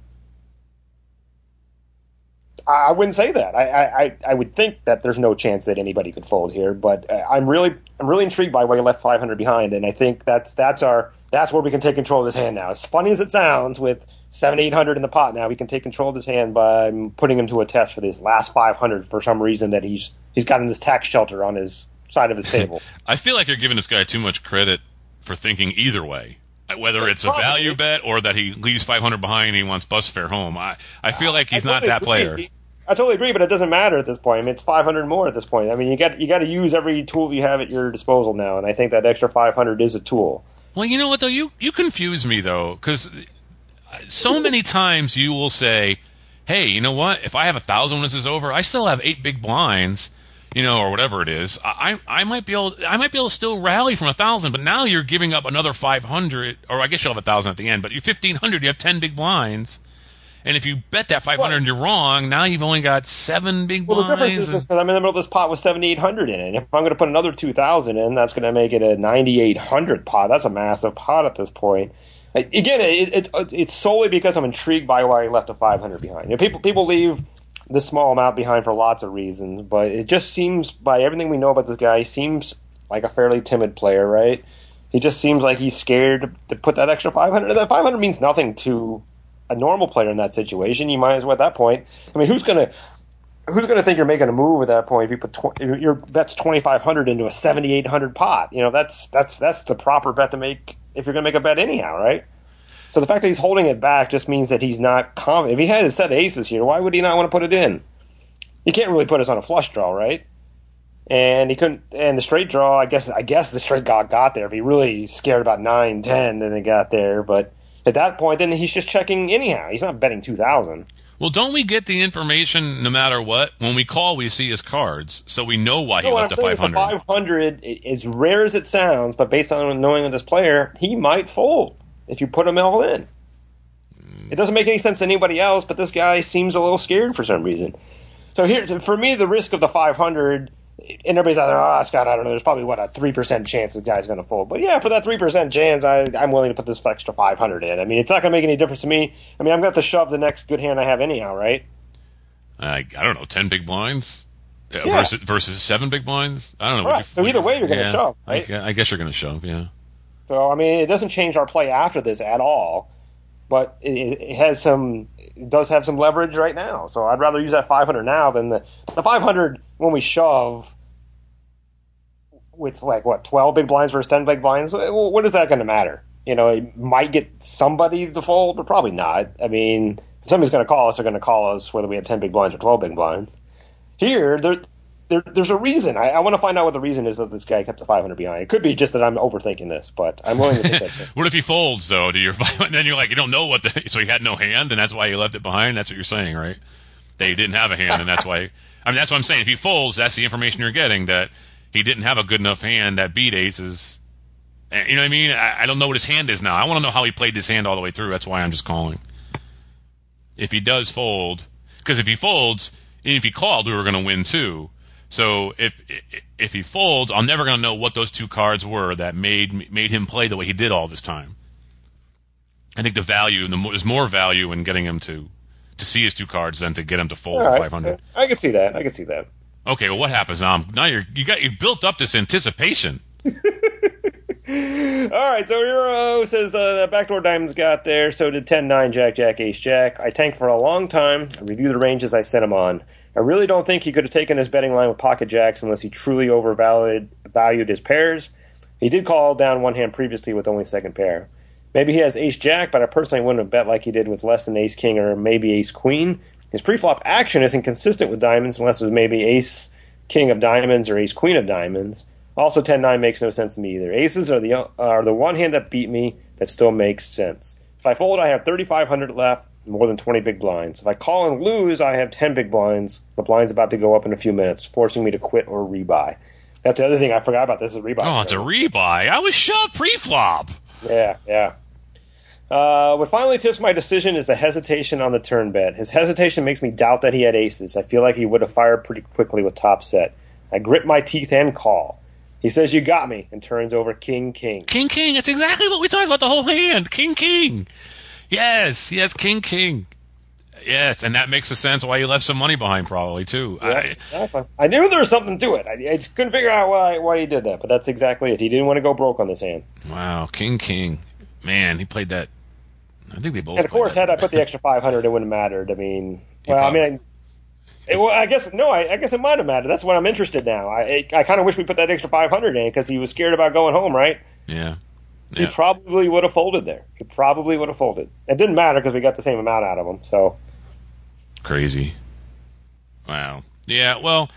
I wouldn't say that. I, I, I would think that there's no chance that anybody could fold here, but I'm really I'm really intrigued by why you left five hundred behind, and I think that's that's our that's where we can take control of this hand now. As funny as it sounds, with seven eight hundred in the pot now, we can take control of this hand by putting him to a test for this last five hundred for some reason that he's he's got in this tax shelter on his side of his table. I feel like you're giving this guy too much credit for thinking either way. Whether it's a value bet or that he leaves five hundred behind and he wants bus fare home. I, I feel like he's I totally not that agree. player. I totally agree, but it doesn't matter at this point. I mean, it's five hundred more at this point. I mean, you got you got to use every tool you have at your disposal now, and I think that extra five hundred is a tool. Well, you know what, though? You, you confuse me, though, because so many times you will say, hey, you know what? If I have a thousand when this is over, I still have eight big blinds, you know, or whatever it is. I I might be able I might be able to still rally from a thousand, but now you're giving up another five hundred, or I guess you'll have a thousand at the end. But you're fifteen hundred, you have ten big blinds, and if you bet that five hundred and you're wrong, now you've only got seven big well, blinds. Well, the difference is that I'm in the middle of this pot with seventy-eight hundred in it. If I'm going to put another two thousand in, that's going to make it a ninety-eight hundred pot. That's a massive pot at this point. Again, it, it, it's solely because I'm intrigued by why he left a five hundred behind. You know, people people leave this small amount behind for lots of reasons, but it just seems, by everything we know about this guy, he seems like a fairly timid player, right? He just seems like he's scared to, to put that extra five hundred. That five hundred means nothing to a normal player in that situation. You might as well at that point. I mean, who's gonna who's gonna think you're making a move at that point if you put tw- if your bet's twenty-five hundred into a seventy-eight hundred pot? You know, that's that's that's the proper bet to make if you're gonna make a bet anyhow, right? So the fact that he's holding it back just means that he's not confident. If he had his set of aces here, why would he not want to put it in? He can't really put us on a flush draw, right? And he couldn't. And the straight draw, I guess. I guess the straight got got there. If he really scared about nine, ten, then it got there. But at that point, then he's just checking anyhow. He's not betting two thousand. Well, don't we get the information no matter what? When we call, we see his cards, so we know why he no, left the five hundred. The five hundred, as rare as it sounds, but based on knowing of this player, he might fold if you put him all in. It doesn't make any sense to anybody else, but this guy seems a little scared for some reason. So here, for me, the risk of the five hundred, and everybody's like, oh, Scott, I don't know, there's probably, what, a three percent chance the guy's going to fold. But yeah, for that three percent chance, I, I'm willing to put this extra five hundred in. I mean, it's not going to make any difference to me. I mean, I'm going to have to shove the next good hand I have anyhow, right? I, I don't know, ten big blinds uh, Yeah. versus, versus seven big blinds? I don't know. Right. Would you- So would either you- way, you're gonna yeah, shove, I right? gue- I guess you're going to shove, yeah. So, I mean, it doesn't change our play after this at all. But it, it has some, it does have some leverage right now. So I'd rather use that five hundred now than the, the five hundred when we shove with, like, what, twelve big blinds versus ten big blinds. Well, what is that going to matter? You know, it might get somebody to fold, but probably not. I mean, if somebody's going to call us, they're going to call us whether we had ten big blinds or twelve big blinds. Here, there, there there's a reason. I, I want to find out what the reason is that this guy kept the five hundred behind. It could be just that I'm overthinking this, but I'm willing to take that. What if he folds, though, to your five, and then you're like, you don't know what the, so he had no hand, and that's why he left it behind? That's what you're saying, right? That he didn't have a hand, and that's why, I mean, that's what I'm saying. If he folds, that's the information you're getting, that he didn't have a good enough hand that beat aces. And, you know what I mean? I, I don't know what his hand is now. I want to know how he played this hand all the way through. That's why I'm just calling. If he does fold, because if he folds, even if he called, we were going to win too. So if if he folds, I'm never going to know what those two cards were that made made him play the way he did all this time. I think the value, the more, there's more value in getting him to to see his two cards than to get him to fold All for right. five hundred. I can see that. I can see that. Okay, well, what happens now? Now you're you got you built up this anticipation. All right, so Hero says uh, backdoor diamonds got there, so did ten nine, Jack, Jack, Ace, Jack. I tanked for a long time. I reviewed the ranges I sent him on. I really don't think he could have taken his betting line with pocket jacks unless he truly overvalued valued his pairs. He did call down one hand previously with only second pair. Maybe he has Ace Jack, but I personally wouldn't have bet like he did with less than Ace King or maybe Ace Queen. His preflop action isn't consistent with diamonds unless it was maybe Ace King of diamonds or Ace Queen of diamonds. Also, ten nine makes no sense to me either. Aces are the are the one hand that beat me that still makes sense. If I fold, I have thirty-five hundred left, more than twenty big blinds. If I call and lose, I have ten big blinds. The blind's about to go up in a few minutes, forcing me to quit or rebuy. That's the other thing I forgot about. This is a rebuy. Oh, it's a rebuy. I was shoved pre-flop. Yeah, yeah. Uh, what finally tips my decision is the hesitation on the turn bet. His hesitation makes me doubt that he had aces. I feel like he would have fired pretty quickly with top set. I grit my teeth and call. He says, you got me, and turns over King, King. King, King. That's exactly what we talked about the whole hand. King, King. Yes, yes, King, King. Yes, and that makes sense why you left some money behind probably, too. Yeah, I, yeah, I knew there was something to it. I, I just couldn't figure out why, why he did that, but that's exactly it. He didn't want to go broke on this hand. wow, King, King. Man, he played that. I think they both And of course, played had that. I put the extra five hundred, it wouldn't have mattered. I mean, You well, I probably- mean, it, well, I guess, no, I, I guess it might have mattered. That's what I'm interested now. I, I kind of wish we put that extra five hundred in because he was scared about going home, right? Yeah. He Yeah. probably would have folded there. He probably would have folded. It didn't matter because we got the same amount out of him. So Crazy. Wow. Yeah, well,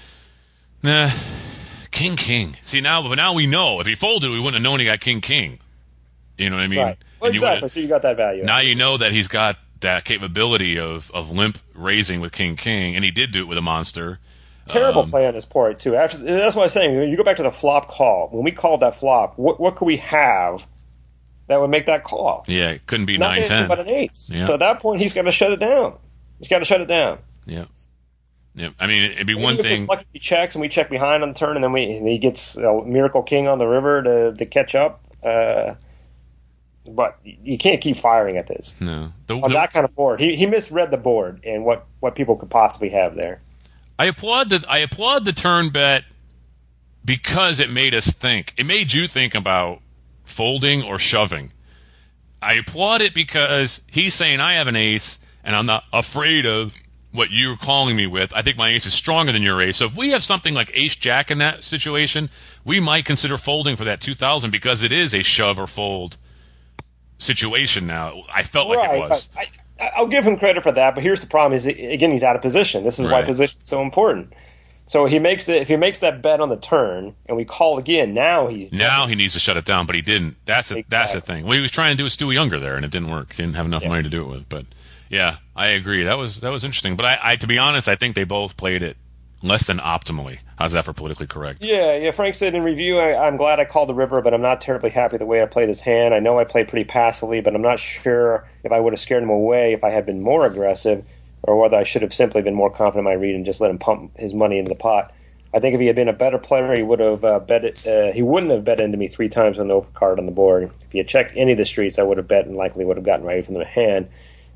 nah. King, King. See, now, but now we know. If he folded, we wouldn't have known he got King, King. You know what I mean? right, well, And you exactly. wouldn't- So you got that value. Now you know that he's got that capability of, of limp raising with King, King, and he did do it with a monster. Terrible Um, play on his part too. After that's what I was saying. When you go back to the flop call, when we called that flop, what what could we have that would make that call? Yeah, it couldn't be Not nine anything ten. but an ace. Yeah. So at that point, he's got to shut it down. He's got to shut it down. Yeah. Yeah. I mean, it'd be Maybe one if it's thing. lucky he checks and we check behind on the turn, and then we and he gets a Miracle King on the river to to catch up. Uh, but you can't keep firing at this. No. The, On the, that kind of board. He he misread the board and what, what people could possibly have there. I applaud the I applaud the turn bet because it made us think. It made you think about folding or shoving. I applaud it because he's saying I have an ace and I'm not afraid of what you're calling me with. I think my ace is stronger than your ace. So if we have something like ace jack in that situation, we might consider folding for that two thousand because it is a shove or fold situation now. I felt like right, it was. I, I, I'll give him credit for that, but here's the problem: is again he's out of position. This is Right. why position is so important. So he makes it. If he makes that bet on the turn, and we call again, now he's Now he needs to shut it down, but he didn't. That's a, that's the thing. Well, he was trying to do a Stu Younger there, and it didn't work. He didn't have enough Yeah. money to do it with. But yeah, I agree. That was that was interesting. But I, I, to be honest, I think they both played it less than optimally. How's that for politically correct? Yeah, yeah. Frank said in review, I, I'm glad I called the river, but I'm not terribly happy the way I played this hand. I know I played pretty passively, but I'm not sure if I would have scared him away if I had been more aggressive, or whether I should have simply been more confident in my read and just let him pump his money into the pot. I think if he had been a better player, he would have uh, bet it, uh, he wouldn't have bet into me three times with no card on the board. If he had checked any of the streets, I would have bet and likely would have gotten right from the hand.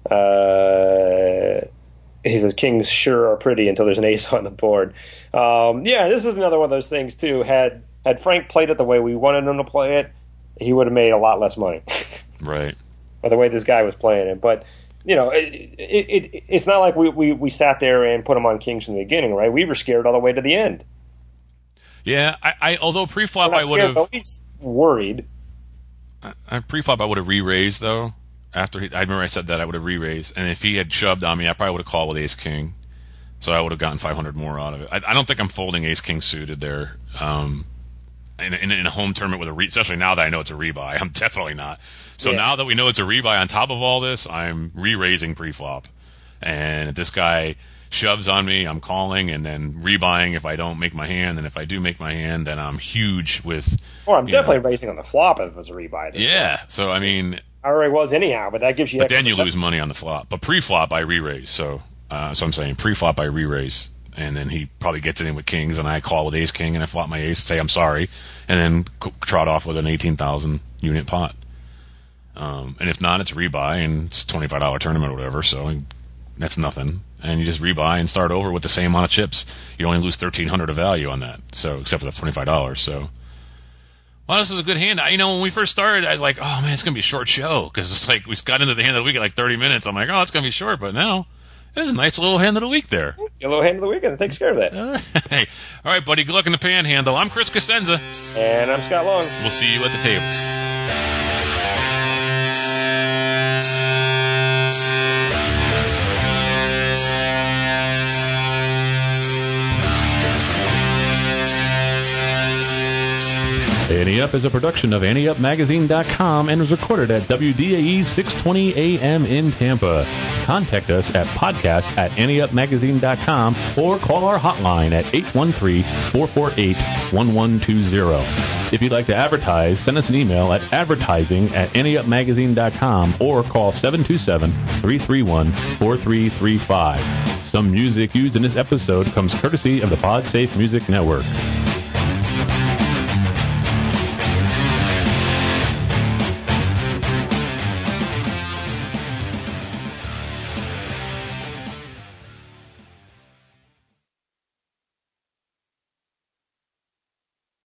Uh, he says kings sure are pretty until there's an ace on the board. Um, yeah, this is another one of those things too. Had had Frank played it the way we wanted him to play it, he would have made a lot less money. Right. Or the way this guy was playing it, but. You know, it, it, it, it's not like we, we, we sat there and put him on kings from the beginning, right? We were scared all the way to the end. Yeah, I, I although pre-flop We're I not would scared, have but we worried. I, pre-flop I would have re-raised though. After he, I remember I said that I would have re-raised, and if he had shoved on me, I probably would have called with ace king, so I would have gotten five hundred more out of it. I, I don't think I'm folding ace king suited there. Um, in, in, in a home tournament with a re, especially now that I know it's a rebuy, I'm definitely not. So Yeah. now that we know it's a rebuy, on top of all this, I'm re-raising pre-flop, and if this guy shoves on me, I'm calling and then rebuying if I don't make my hand, and if I do make my hand, then I'm huge with. Or I'm you definitely know, raising on the flop if it was a rebuy. Yeah, so I mean, I already was anyhow, but that gives you. but then extra you lose money on the flop. But pre-flop, I re-raise. So, uh, so I'm saying pre-flop, I re-raise, and then he probably gets it in with kings, and I call with ace king, and I flop my ace, say I'm sorry, and then c- trot off with an eighteen thousand unit pot. Um, and if not, it's rebuy, and it's a twenty-five dollar tournament or whatever. So that's nothing, and you just rebuy and start over with the same amount of chips. You only lose thirteen hundred of value on that. So except for the twenty-five dollars. So. Well, this is a good hand. I, you know, when we first started, I was like, oh, man, it's going to be a short show. Because it's like, we got into the hand of the week at like thirty minutes. I'm like, oh, it's going to be short. But now, there's a nice little hand of the week there. Your little hand of the weekend that takes care of that. Uh, hey, all right, buddy, good luck in the panhandle. I'm Chris Cosenza. And I'm Scott Long. We'll see you at the table. Ante Up is a production of ante up magazine dot com and was recorded at W D A E six twenty A M in Tampa. Contact us at podcast at ante up magazine dot com or call our hotline at eight one three, four four eight, one one two zero. If you'd like to advertise, send us an email at advertising at ante up magazine dot com or call seven two seven, three three one, four three three five. Some music used in this episode comes courtesy of the PodSafe Music Network.